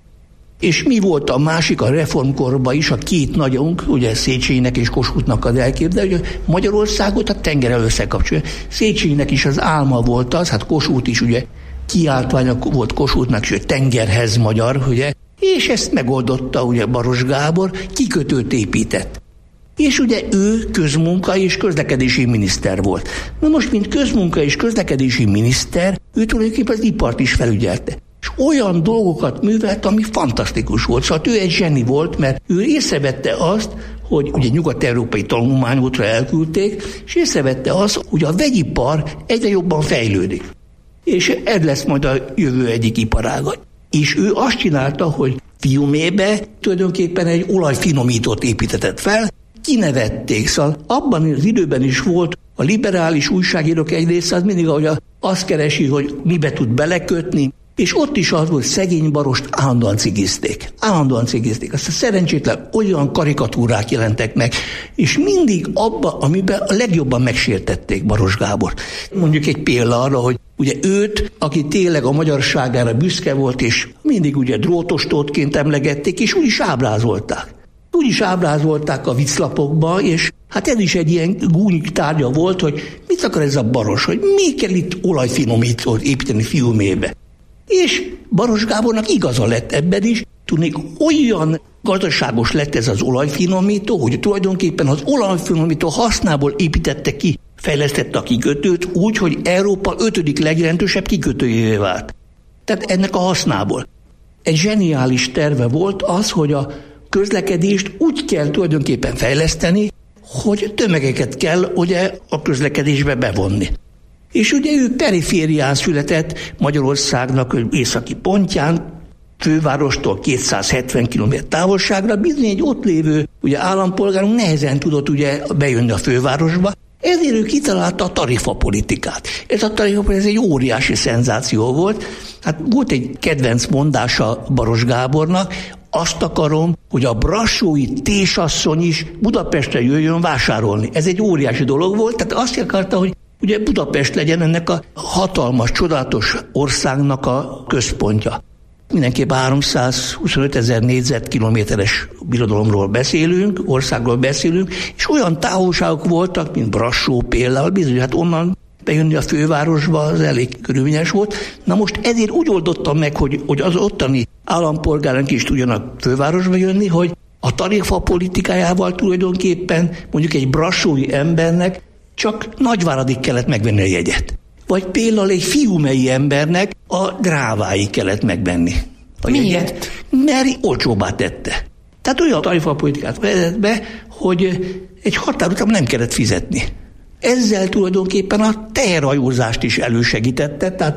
És mi volt a másik a reformkorban is, a két nagyunk, ugye Széchenyinek és Kossuthnak az elképzelő, hogy Magyarországot a tengerrel összekapcsolja. Széchenyinek is az álma volt az, hát Kossuth is ugye kiáltványa volt Kossuthnak, és tengerhez magyar, ugye, és ezt megoldotta ugye Baros Gábor, kikötőt épített. És ugye ő közmunka és közlekedési miniszter volt. Na most, mint közmunka és közlekedési miniszter, ő tulajdonképpen az ipart is felügyelte. És olyan dolgokat művelt, ami fantasztikus volt. Szóval ő egy zseni volt, mert ő észrevette azt, hogy ugye nyugat-európai tanulmányútra elküldték, és észrevette azt, hogy a vegyipar egyre jobban fejlődik. És ez lesz majd a jövő egyik iparága. És ő azt csinálta, hogy Fiumébe tulajdonképpen egy olajfinomítót építetett fel, kinevették. Szóval abban az időben is volt a liberális újságírók egy része, az mindig ahogy azt keresi, hogy mibe tud belekötni, és ott is az volt, szegény Barost állandóan cigizték. Állandóan cigizték. Aztán szerencsétlen olyan karikatúrák jelentek meg, és mindig abba, amiben a legjobban megsértették Baros Gábort. Mondjuk egy példa arra, hogy ugye őt, aki tényleg a magyarságára büszke volt, és mindig ugye drótostótként emlegették, és úgy is ábrázolták. Úgy is ábrázolták a vicclapokba, és hát ez is egy ilyen gúny tárgya volt, hogy mit akar ez a Baros, hogy mi kell itt olajfinomítót építeni Fiumébe. És Baros Gábornak igaza lett ebben is, tudnék, olyan gazdaságos lett ez az olajfinomító, hogy tulajdonképpen az olajfinomító hasznából építette ki, fejlesztette a kikötőt úgy, hogy Európa ötödik legjelentősebb kikötőjévé vált. Tehát ennek a hasznából. Egy zseniális terve volt az, hogy a közlekedést úgy kell tulajdonképpen fejleszteni, hogy tömegeket kell ugye a közlekedésbe bevonni. És ugye ő periférián született, Magyarországnak északi pontján, fővárostól kétszázhetven kilométer távolságra, bizony egy ott lévő ugye, állampolgárunk nehezen tudott ugye, bejönni a fővárosba, ezért ő kitalálta a tarifapolitikát. Ez a tarifapolitika ez egy óriási szenzáció volt. Hát volt egy kedvenc mondása Baros Gábornak, azt akarom, hogy a brassói tésasszony is Budapestre jöjjön vásárolni. Ez egy óriási dolog volt, tehát azt akarta, hogy ugye Budapest legyen ennek a hatalmas, csodálatos országnak a központja. Mindenképp háromszázhuszonöt ezer négyzetkilométeres birodalomról beszélünk, országról beszélünk, és olyan távolságok voltak, mint Brassó például, bizony, hát onnan bejönni a fővárosba, az elég körülményes volt. Na most ezért úgy oldottam meg, hogy, hogy az ottani állampolgárok is tudjanak fővárosba jönni, hogy a tarifa politikájával tulajdonképpen mondjuk egy brassói embernek csak Nagyváradig kellett megvenni a jegyet. Vagy például egy fiumei embernek a Dráváig kellett megvenni a jegyet. Miért? Mert olcsóbbá tette. Tehát olyan tarifapolitikát vezetett be, hogy egy határ után nem kellett fizetni. Ezzel tulajdonképpen a teherhajózást is elősegítette, tehát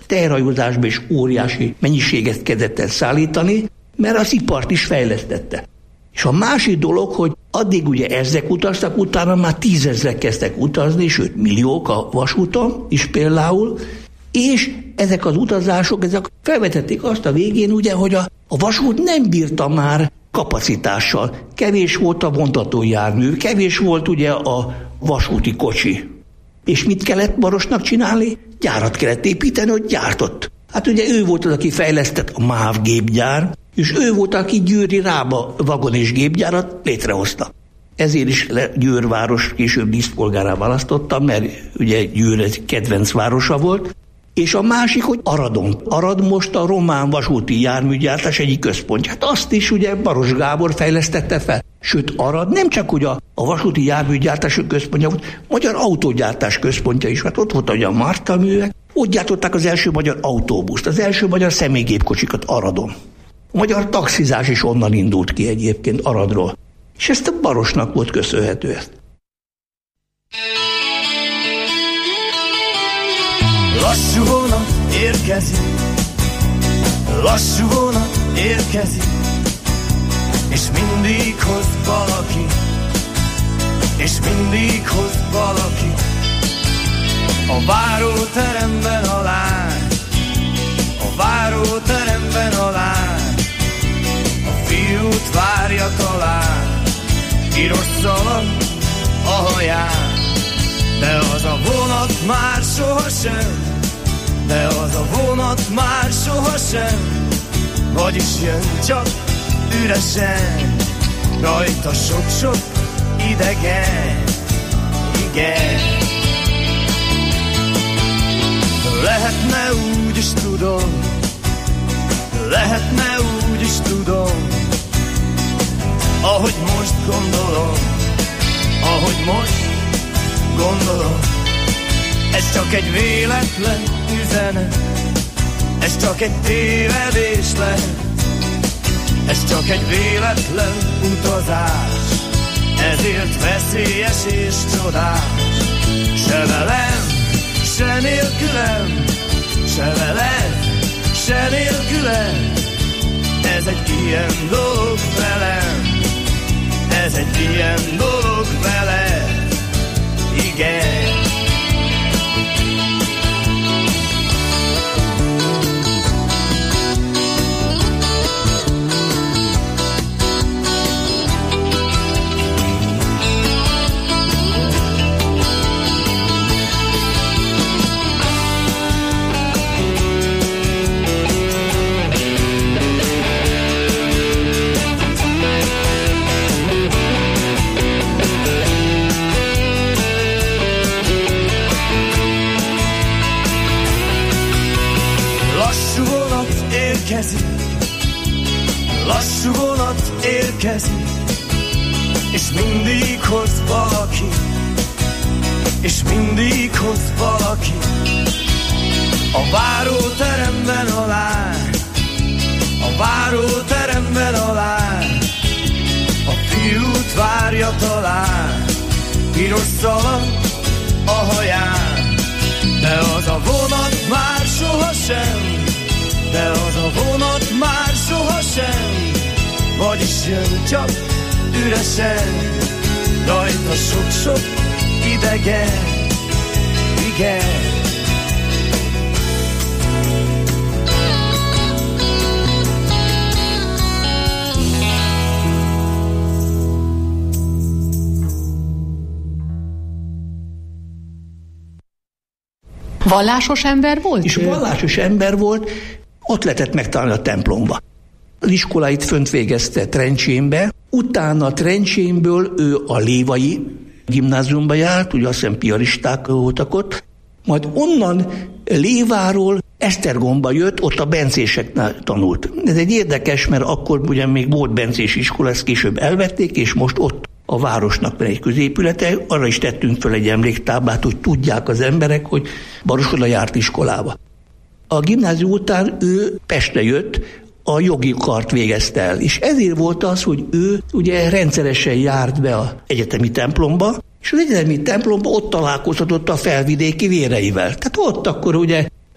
teherhajózásba is óriási mennyiséget kezdett el szállítani, mert az ipart is fejlesztette. És a másik dolog, hogy addig ugye ezek utaztak, utána már tízezrek kezdtek utazni, sőt milliók a vasúton is például, és ezek az utazások, ezek felvetették azt a végén, ugye, hogy a, a vasút nem bírta már kapacitással. Kevés volt a vontató jármű, kevés volt ugye a vasúti kocsi. És mit kellett Barosnak csinálni? Gyárat kellett építeni, hogy gyártott. Hát ugye ő volt az, aki fejlesztett a MÁV gépgyár, és ő volt, aki Győri Rába vagon és gépgyárat létrehozta. Ezért is Győr város később díszpolgárá választotta, mert ugye Győr egy kedvenc városa volt. És a másik, hogy Aradon. Arad most a román vasúti járműgyártás egyik központja. Hát azt is ugye Baros Gábor fejlesztette fel. Sőt, Arad nem csak ugye a vasúti járműgyártás központja volt, magyar autógyártás központja is. Hát ott volt ugye a Marta művek, ott gyártották az első magyar autóbuszt, az első magyar személygépkocsikat Aradon. A magyar taxizás is onnan indult ki egyébként Aradról. És ezt a Barosnak volt köszönhető ezt. Lassú vonat érkezik, lassú vonat érkezik, és mindig hoz valaki, és mindig hoz valaki. A váróteremben a lány, a váróteremben a lány, a fiút várja talán, piros szalag a haján. De az a vonat már sohasem, de az a vonat már sohasem, vagyis jön csak üresen, rajta sok-sok idegen, igen. Lehetne úgy is tudom, lehetne úgy is tudom, ahogy most gondolom, ahogy most gondolom. Ez csak egy véletlen üzenet, ez csak egy tévedés lehet, ez csak egy véletlen utazás, ezért veszélyes és csodás. Se velem, se nélkülem, se velem, se nélkülem, ez egy ilyen dolog velem, ez egy ilyen dolog velem, igen. Lassú vonat érkezik, és mindig hoz valaki, és mindig hoz valaki. A váróteremben a lány, a váróteremben a lány, a fiút várja talán, piros szalag a haján. De az a vonat már sohasem, de az a vonat már sohasem, vagyis jön csak üresen, rajta sok-sok idegen, igen. Vallásos ember volt? És vallásos ember volt, ott lehetett megtalálni a templomba. Az iskoláit fönt végezte Trencsénbe, utána a Trencsénből ő a Lévai gimnáziumba járt, ugye azt hiszem piaristák voltak ott, majd onnan Léváról Esztergomba jött, ott a bencéseknél tanult. Ez egy érdekes, mert akkor ugye még volt bencés iskola, ezt később elvették, és most ott a városnak van egy középülete, arra is tettünk föl egy emléktáblát, hogy tudják az emberek, hogy Baros oda járt iskolába. A gimnázium után ő Pestre jött, a jogi kart végezte el, és ezért volt az, hogy ő ugye rendszeresen járt be az egyetemi templomba, és az egyetemi templomba ott találkozhatott a felvidéki véreivel. Tehát ott akkor ugye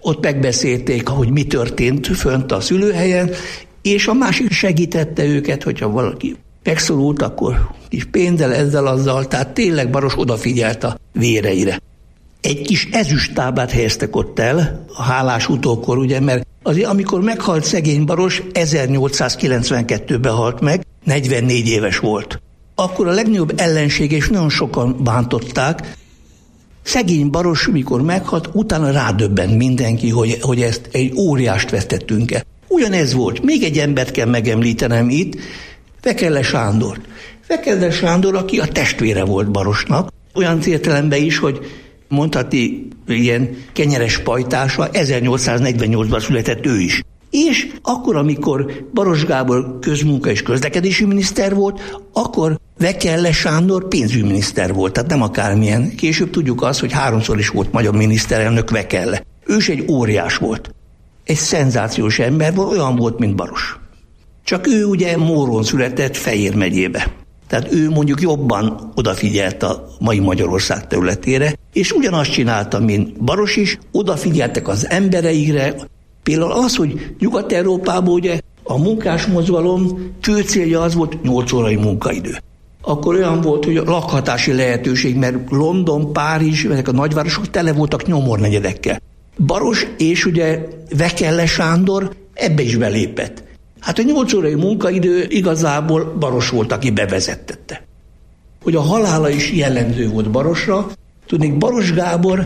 ott megbeszélték, hogy mi történt fönt a szülőhelyen, és a másik segítette őket, hogyha valaki megszorult, akkor kis pénzzel, ezzel, azzal, tehát tényleg Baros odafigyelt a véreire. Egy kis ezüsttáblát helyeztek ott el, a hálás utókor, ugye, mert azért amikor meghalt szegény Baros, ezernyolcszázkilencvenkettőben halt meg, negyvennégy éves volt. Akkor a legnagyobb ellenség, és nagyon sokan bántották, szegény Baros, mikor meghalt, utána rádöbbent mindenki, hogy, hogy ezt egy óriást vesztettünk el. Ugyanez volt. Még egy embert kell megemlítenem itt, Vekelle Sándort. Vekelle Sándor, aki a testvére volt Barosnak, olyan értelemben is, hogy mondhatni ilyen kenyeres pajtása, ezernyolcszáznegyvennyolcban született ő is. És akkor, amikor Baros Gábor közmunka és közlekedési miniszter volt, akkor Vekelle Sándor pénzügyminiszter volt, tehát nem akármilyen. Később tudjuk azt, hogy háromszor is volt magyar miniszterelnök Vekelle. Ő is egy óriás volt. Egy szenzációs ember volt, olyan volt, mint Baros. Csak ő ugye Móron született, Fejér megyébe. Tehát ő mondjuk jobban odafigyelt a mai Magyarország területére, és ugyanazt csinálta, mint Baros is, odafigyeltek az embereikre. Például az, hogy Nyugat-Európában ugye a munkásmozgalom fő célja az volt nyolc órai munkaidő. Akkor olyan volt, hogy a lakhatási lehetőség, mert London, Párizs, ezek a nagyvárosok tele voltak nyomornegyedekkel. Baros és ugye Vekelle Sándor ebbe is belépett. Hát a nyolc órai munkaidő igazából Baros volt, aki bevezettette. Hogy a halála is jellemző volt Barosra. Tudnék, Baros Gábor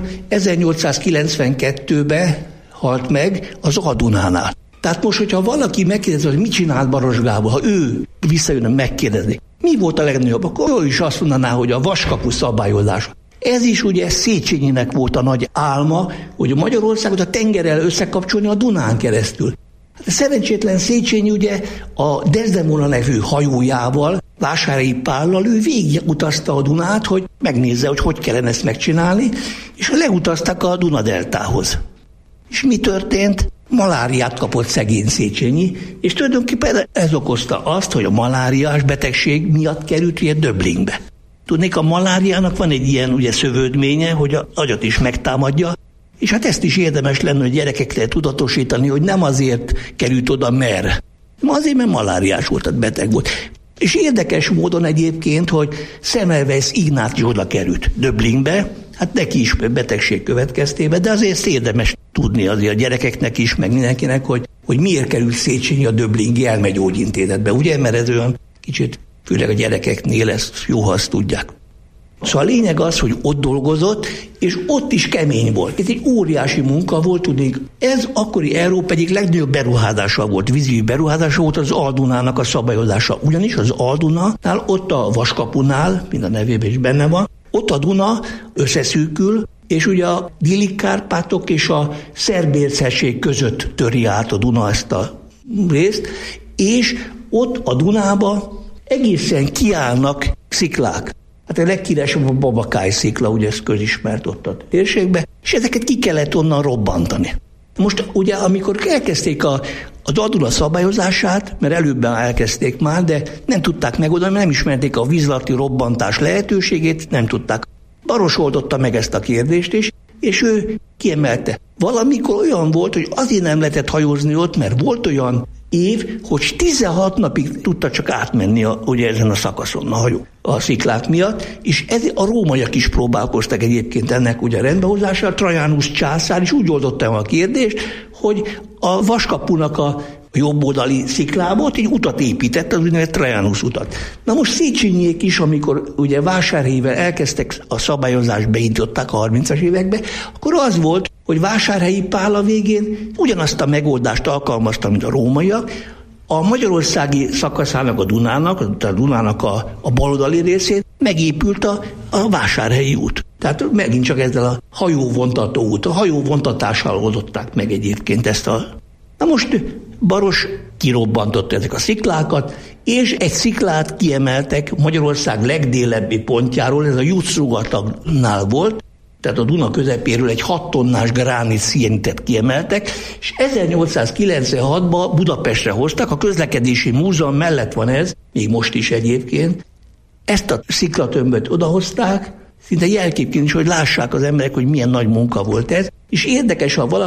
ezernyolcszázkilencvenkettőben halt meg az Aldunánál. Tehát most, hogyha valaki megkérdezi, hogy mit csinált Baros Gábor, ha ő visszajönne megkérdezni, mi volt a legnagyobb, akkor ő is azt mondaná, hogy a vaskapu szabályozása. Ez is ugye Széchenyinek volt a nagy álma, hogy Magyarországot a tengerrel összekapcsolni a Dunán keresztül. Hát a szerencsétlen Széchenyi ugye a Desdemona nevű hajójával, Vásárhelyi Pállal ő végigutazta a Dunát, hogy megnézze, hogy hogy kellene ezt megcsinálni, és leutaztak a Dunadeltához. És mi történt? Maláriát kapott szegény Széchenyi, és tulajdonképpen ez okozta azt, hogy a maláriás betegség miatt került ugye Döblingbe. Tudnék, a maláriának van egy ilyen ugye szövődménye, hogy az agyat is megtámadja, és hát ezt is érdemes lenne, hogy gyerekekre tudatosítani, hogy nem azért került oda, mert, azért, mert maláriás volt, tehát beteg volt. És érdekes módon egyébként, hogy Semmelweis Ignác oda került Döblingbe, hát neki is betegség következtében, de azért érdemes tudni azért a gyerekeknek is, meg mindenkinek, hogy, hogy miért került Széchenyi a Döblingi elmegyógyintézetbe, ugye, mert ez olyan kicsit, főleg a gyerekeknél ezt jó, ha azt tudják. Szóval a lényeg az, hogy ott dolgozott, és ott is kemény volt. Ez egy óriási munka volt, tudnék. Ez akkori Európa egyik legnagyobb beruházása volt, vízügyi beruházása volt az Aldunának a szabályozása. Ugyanis az Aldunánál, ott a Vaskapunál, mind a nevében is benne van, ott a Duna összeszűkül, és ugye a Déli-Kárpátok és a Szerb-Érchegység között töri át a Duna ezt a részt, és ott a Dunába egészen kiállnak sziklák. Hát a leghíresebb a Babakály szikla, ugye ez közismert ott a térségben, és ezeket ki kellett onnan robbantani. Most ugye, amikor elkezdték a, a Duna szabályozását, mert előbben elkezdték már, de nem tudták megoldani, mert nem ismerték a vízalatti robbantás lehetőségét, nem tudták. Baros oldotta meg ezt a kérdést is, és ő kiemelte. Valamikor olyan volt, hogy azért nem lehetett hajózni ott, mert volt olyan év, hogy tizenhat napig tudta csak átmenni a, ugye ezen a szakaszon a hajó a sziklák miatt, és ez, a rómaiak is próbálkoztak egyébként ennek ugye rendbehozására. Trajanus császár is úgy oldotta a kérdést, hogy a Vaskapunak a jobboldali sziklából egy utat épített, az úgynevezett Trajanus utat. Na most Széchenyiék is, amikor ugye Vásárhelyével elkezdtek a szabályozást, beindították a harmincas években, akkor az volt, hogy Vásárhelyi Pál a végén ugyanazt a megoldást alkalmazta, mint a rómaiak, a magyarországi szakaszának a Dunának, a Dunának a, a baloldali részén megépült a, a Vásárhelyi út. Tehát megint csak ezzel a hajóvontató út, a hajóvontatással oldották meg egyébként ezt a... Na most Baros kirobbantotta ezek a sziklákat, és egy sziklát kiemeltek Magyarország legdélebbi pontjáról, ez a Jucrugatagnál volt, tehát a Duna közepéről egy hat tonnás gránit szienitet kiemeltek, és ezernyolcszázkilencvenhatban Budapestre hoztak, a közlekedési múzeum mellett van ez, még most is egyébként. Ezt a sziklatömböt odahozták, szinte jelképként is, hogy lássák az emberek, hogy milyen nagy munka volt ez, és érdekes, ha valaki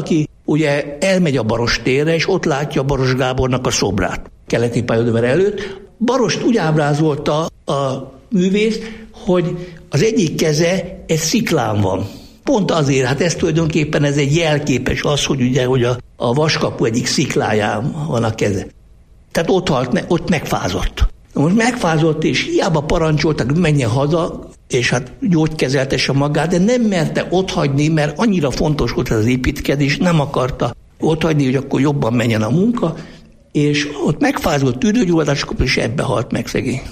ugye elmegy a Baros térre, és ott látja Baros Gábornak a szobrát, keleti pályaudvar előtt. Barost úgy ábrázolta a művész, hogy az egyik keze egy sziklán van. Pont azért, hát ez tulajdonképpen ez egy jelképes az, hogy ugye, hogy a, a vaskapu egyik szikláján van a keze. Tehát ott halt, ott megfázott. Most megfázott, és hiába parancsoltak, hogy menjen haza, és hát gyógykezeltesse magát, de nem merte otthagyni, mert annyira fontos volt ez az építkezés, nem akarta otthagyni, hogy akkor jobban menjen a munka, és ott megfázott, tüdőgyulladás, és ebbe halt meg szegény.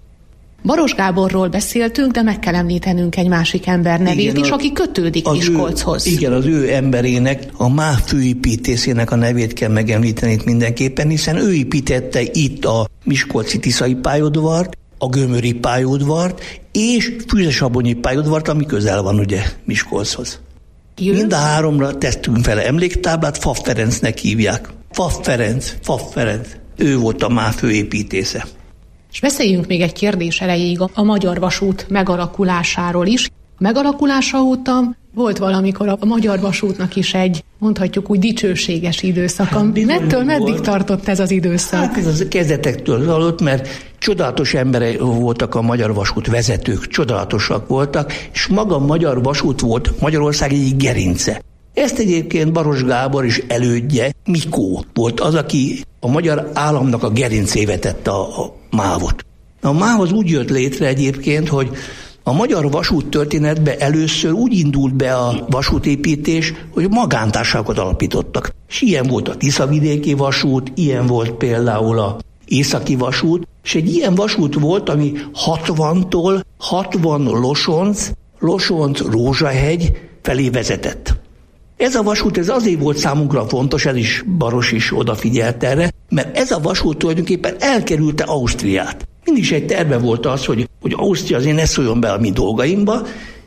Baros Gáborról beszéltünk, de meg kell említenünk egy másik ember nevét igen, is, aki kötődik Miskolchoz. Ő, igen, az ő emberének, a MÁV főépítészének a nevét kell megemlíteni itt mindenképpen, hiszen ő építette itt a miskolci tiszai pályaudvart, a gömöri pályaudvart és Füzesabonyi pályaudvart, ami közel van ugye Miskolchoz. Jön? Mind a háromra tettünk fel emléktáblát, Pfaff Ferencnek hívják. Pfaff Ferenc, Pfaff Ferenc. Ő volt a MÁV főépítésze. És beszéljünk még egy kérdés erejéig a Magyar Vasút megalakulásáról is. A megalakulása óta volt valamikor a Magyar Vasútnak is egy, mondhatjuk úgy, dicsőséges időszaka. Hát, mettől meddig tartott ez az időszak? Hát ez az kezdetektől zajlott, mert csodálatos emberek voltak a Magyar Vasút vezetők, csodálatosak voltak, és maga a Magyar Vasút volt Magyarország egyik gerince. Ezt egyébként Baros Gábor is elődje, Mikó volt az, aki a magyar államnak a gerincébe tette a, a mávot. A máv az úgy jött létre egyébként, hogy a magyar vasút történetben először úgy indult be a vasútépítés, hogy magántársaságokat alapítottak. És ilyen volt a Tiszavidéki vasút, ilyen volt például a Északi vasút, és egy ilyen vasút volt, ami hatvantól hatvan Losonc, Losonc-Rózsahegy felé vezetett. Ez a vasút ez azért volt számunkra fontos, ez is Baros is odafigyelt erre, mert ez a vasút tulajdonképpen elkerülte Ausztriát. Mindig is egy terve volt az, hogy, hogy Ausztria azért ne szóljon be a mi dolgainkba,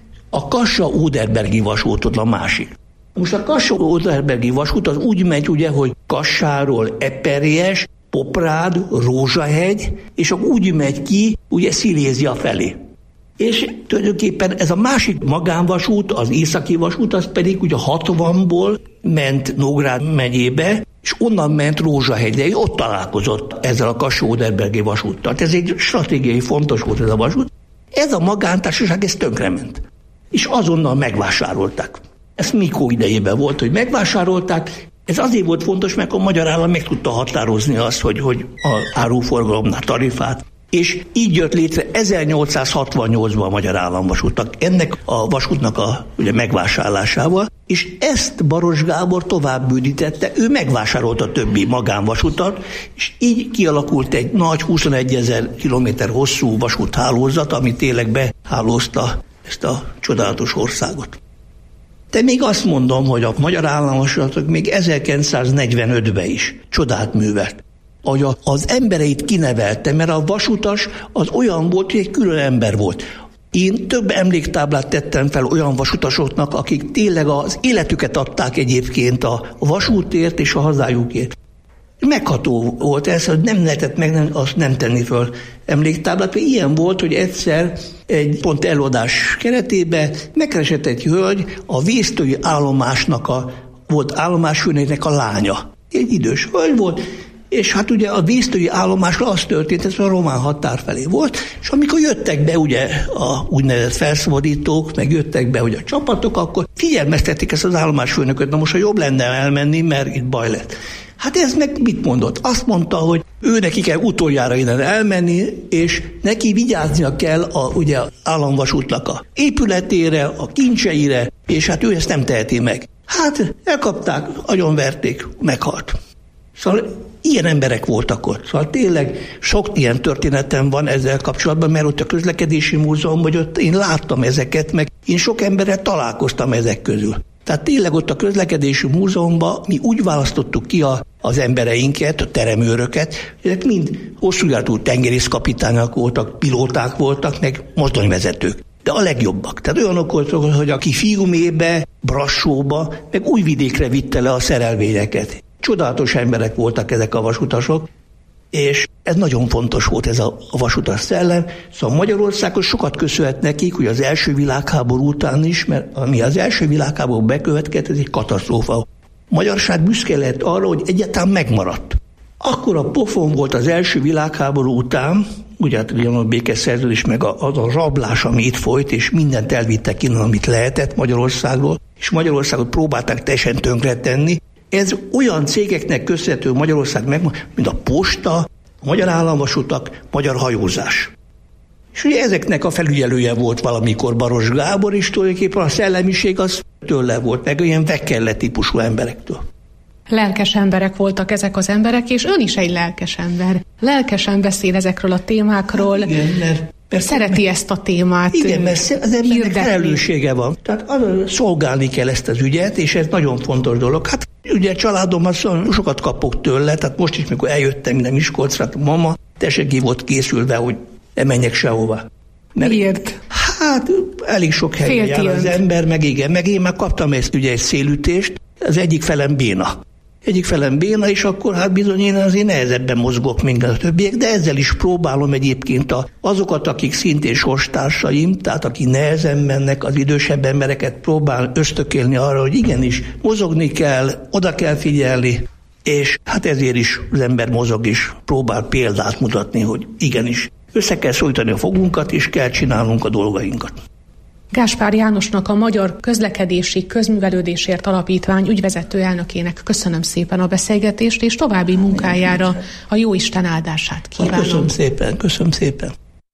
a Kassa-Óderbergi vasútot a másik. Most a Kassa-Óderbergi vasút az úgy megy, ugye, hogy Kassáról Eperjes, Poprád, Rózsahegy, és akkor úgy megy ki, ugye Szilézia felé. És tulajdonképpen ez a másik magánvasút, az északi vasút, az pedig ugye hatvanból ment Nógrád megyébe, és onnan ment Rózsahegyre, ott találkozott ezzel a Kassa-Óderbergi vasúttal. Ez egy stratégiai fontos volt ez a vasút. Ez a magántársaság, ez tönkrement. És azonnal megvásárolták. Ez Mikó idejében volt, hogy megvásárolták. Ez azért volt fontos, mert a magyar állam meg tudta határozni azt, hogy, hogy az áruforgalomnál tarifát. És így jött létre ezernyolcszázhatvannyolcban a Magyar Államvasútnak, ennek a vasútnak a ugye, megvásárlásával, és ezt Baros Gábor tovább bődítette, ő megvásárolta a többi magánvasutat, és így kialakult egy nagy huszonegyezer kilométer hosszú vasúthálózat, ami tényleg behálózta ezt a csodálatos országot. De még azt mondom, hogy a Magyar Államvasutak még ezerkilencszáznegyvenötben is csodát művelt. Ahogy az embereit kinevelte, mert a vasutas az olyan volt, hogy egy külön ember volt. Én több emléktáblát tettem fel olyan vasutasoknak, akik tényleg az életüket adták egyébként a vasútért és a hazájukért. Megható volt ez, hogy nem lehetett meg nem, azt nem tenni föl emléktáblát. Ilyen volt, hogy egyszer egy pont előadás keretében megkeresett egy hölgy, a vésztői állomásnak a, volt állomásfőnöknek a lánya. Egy idős hölgy volt, és hát ugye a vésztői állomásra az történt, ez a román határ felé volt, és amikor jöttek be ugye a úgynevezett felszabadítók, meg jöttek be ugye a csapatok, akkor figyelmeztették ezt az állomásfőnököt, na most ha jobb lenne elmenni, mert itt baj lett. Hát ez meg mit mondott? Azt mondta, hogy ő neki kell utoljára innen elmenni, és neki vigyáznia kell a, ugye az államvasútnak a épületére, a kincseire, és hát ő ezt nem teheti meg. Hát elkapták, agyonverték, meghalt. Szóval ilyen emberek voltak ott. Szóval tényleg sok ilyen történetem van ezzel kapcsolatban, mert ott a közlekedési múzeum, hogy ott én láttam ezeket, meg én sok emberrel találkoztam ezek közül. Tehát tényleg ott a közlekedési múzeumban mi úgy választottuk ki a, az embereinket, a teremőröket, ezek mind hosszújáratú tengerészkapitányok voltak, pilóták voltak, meg mozdonyvezetők. De a legjobbak. Tehát olyanok voltak, hogy aki Fiumébe, Brassóba, meg Újvidékre vitte le a szerelvényeket. Csodálatos emberek voltak ezek a vasutasok, és ez nagyon fontos volt ez a, a vasutas szellem. Szóval Magyarországon sokat köszönhet nekik, hogy az első világháború után is, mert ami az első világháború bekövetkezett, ez egy katasztrófa. magyarság büszke lett arra, hogy egyáltalán megmaradt. Akkor a pofon volt az első világháború után, ugye hát a békeszerződés, meg az a rablás, ami itt folyt, és mindent elvittek innen, amit lehetett Magyarországról, és Magyarországot próbálták teljesen tönkretenni. Ez olyan cégeknek köszönhető Magyarország meg, mint a posta, a Magyar Államvasutak, Magyar Hajózás. És ugye ezeknek a felügyelője volt valamikor Baros Gábor, és tulajdonképpen a szellemiség az tőle volt, meg olyan Vekelle típusú emberektől. Lelkes emberek voltak ezek az emberek, és ön is egy lelkes ember. Lelkesen beszél ezekről a témákról. Hát igen, mert, mert szereti mert, ezt a témát. Igen, mert az embernek felelőssége van. Tehát az, szolgálni kell ezt az ügyet, és ez nagyon fontos dolog. Hát ugye családomban sokat kapok tőle, tehát most is, mikor eljöttem minden Miskolcra, hát mama tessék volt készülve, hogy ne menjek sehová. Mert, miért? Hát elég sok helyen jár az ember, meg igen, meg én már kaptam ezt ugye egy szélütést, az egyik felem béna. Egyik felem béna, és akkor hát bizony én azért nehezebben mozgok, mint a többiek, de ezzel is próbálom egyébként a, azokat, akik szintén sorstársaim, tehát akik nehezen mennek, az idősebb embereket próbál ösztökélni arra, hogy igenis mozogni kell, oda kell figyelni, és hát ezért is az ember mozog és próbál példát mutatni, hogy igenis össze kell szólítani a fogunkat, és kell csinálnunk a dolgainkat. Gáspár Jánosnak, a Magyar Közlekedési Közművelődésért Alapítvány ügyvezető elnökének köszönöm szépen a beszélgetést, és további munkájára a Jóisten áldását kívánom. Köszönöm szépen, köszönöm szépen.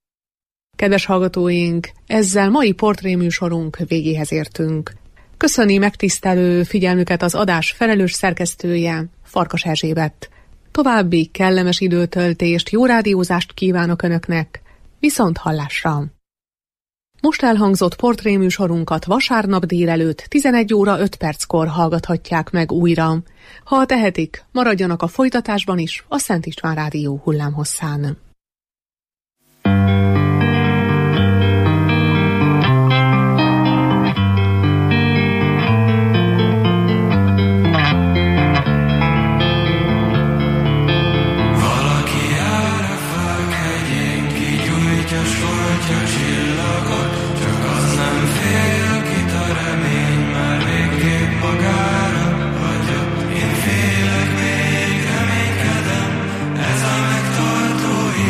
Kedves hallgatóink, ezzel mai portréműsorunk végéhez értünk. Köszöni megtisztelő figyelmüket az adás felelős szerkesztője, Farkas Erzsébet. További kellemes időtöltést, jó rádiózást kívánok Önöknek, viszont hallásra! Most elhangzott portréműsorunkat vasárnap délelőtt tizenegy óra öt perckor hallgathatják meg újra. Ha tehetik, maradjanak a folytatásban is a Szent István Rádió hullámhosszán. Én félek, még reménykedem, ez a megtartó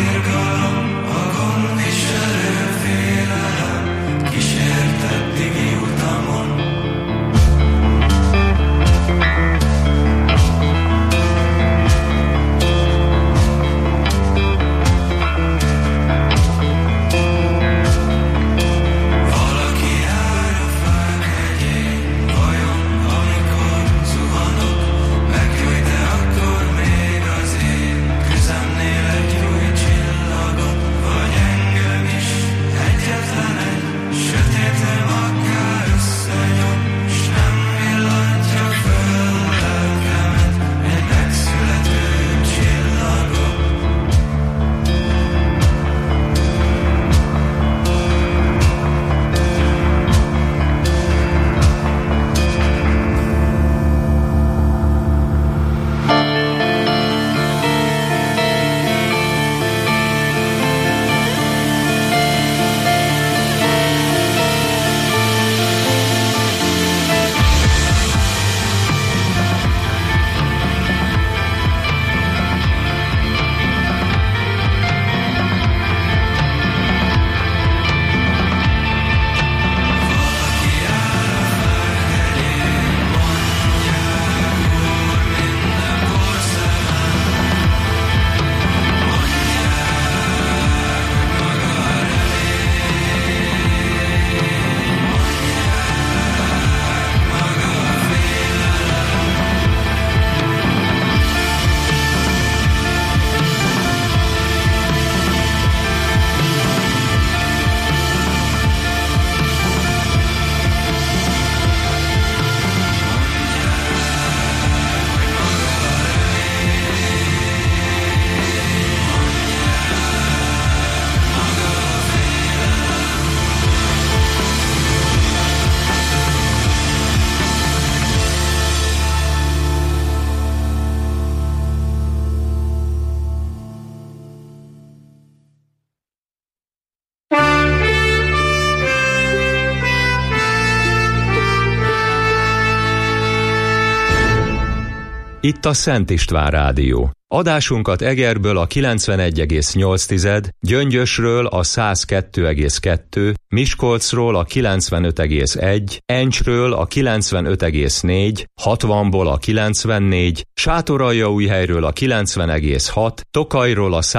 Itt a Szent István Rádió. Adásunkat Egerből a kilencvenegy egész nyolc, Gyöngyösről a száz kettő egész kettő, Miskolcról a kilencvenöt egész egy, Encsről a kilencvenöt egész négy, hatvanból a kilencvennégy, Sátoraljaújhelyről a kilencven egész hat, Tokajról a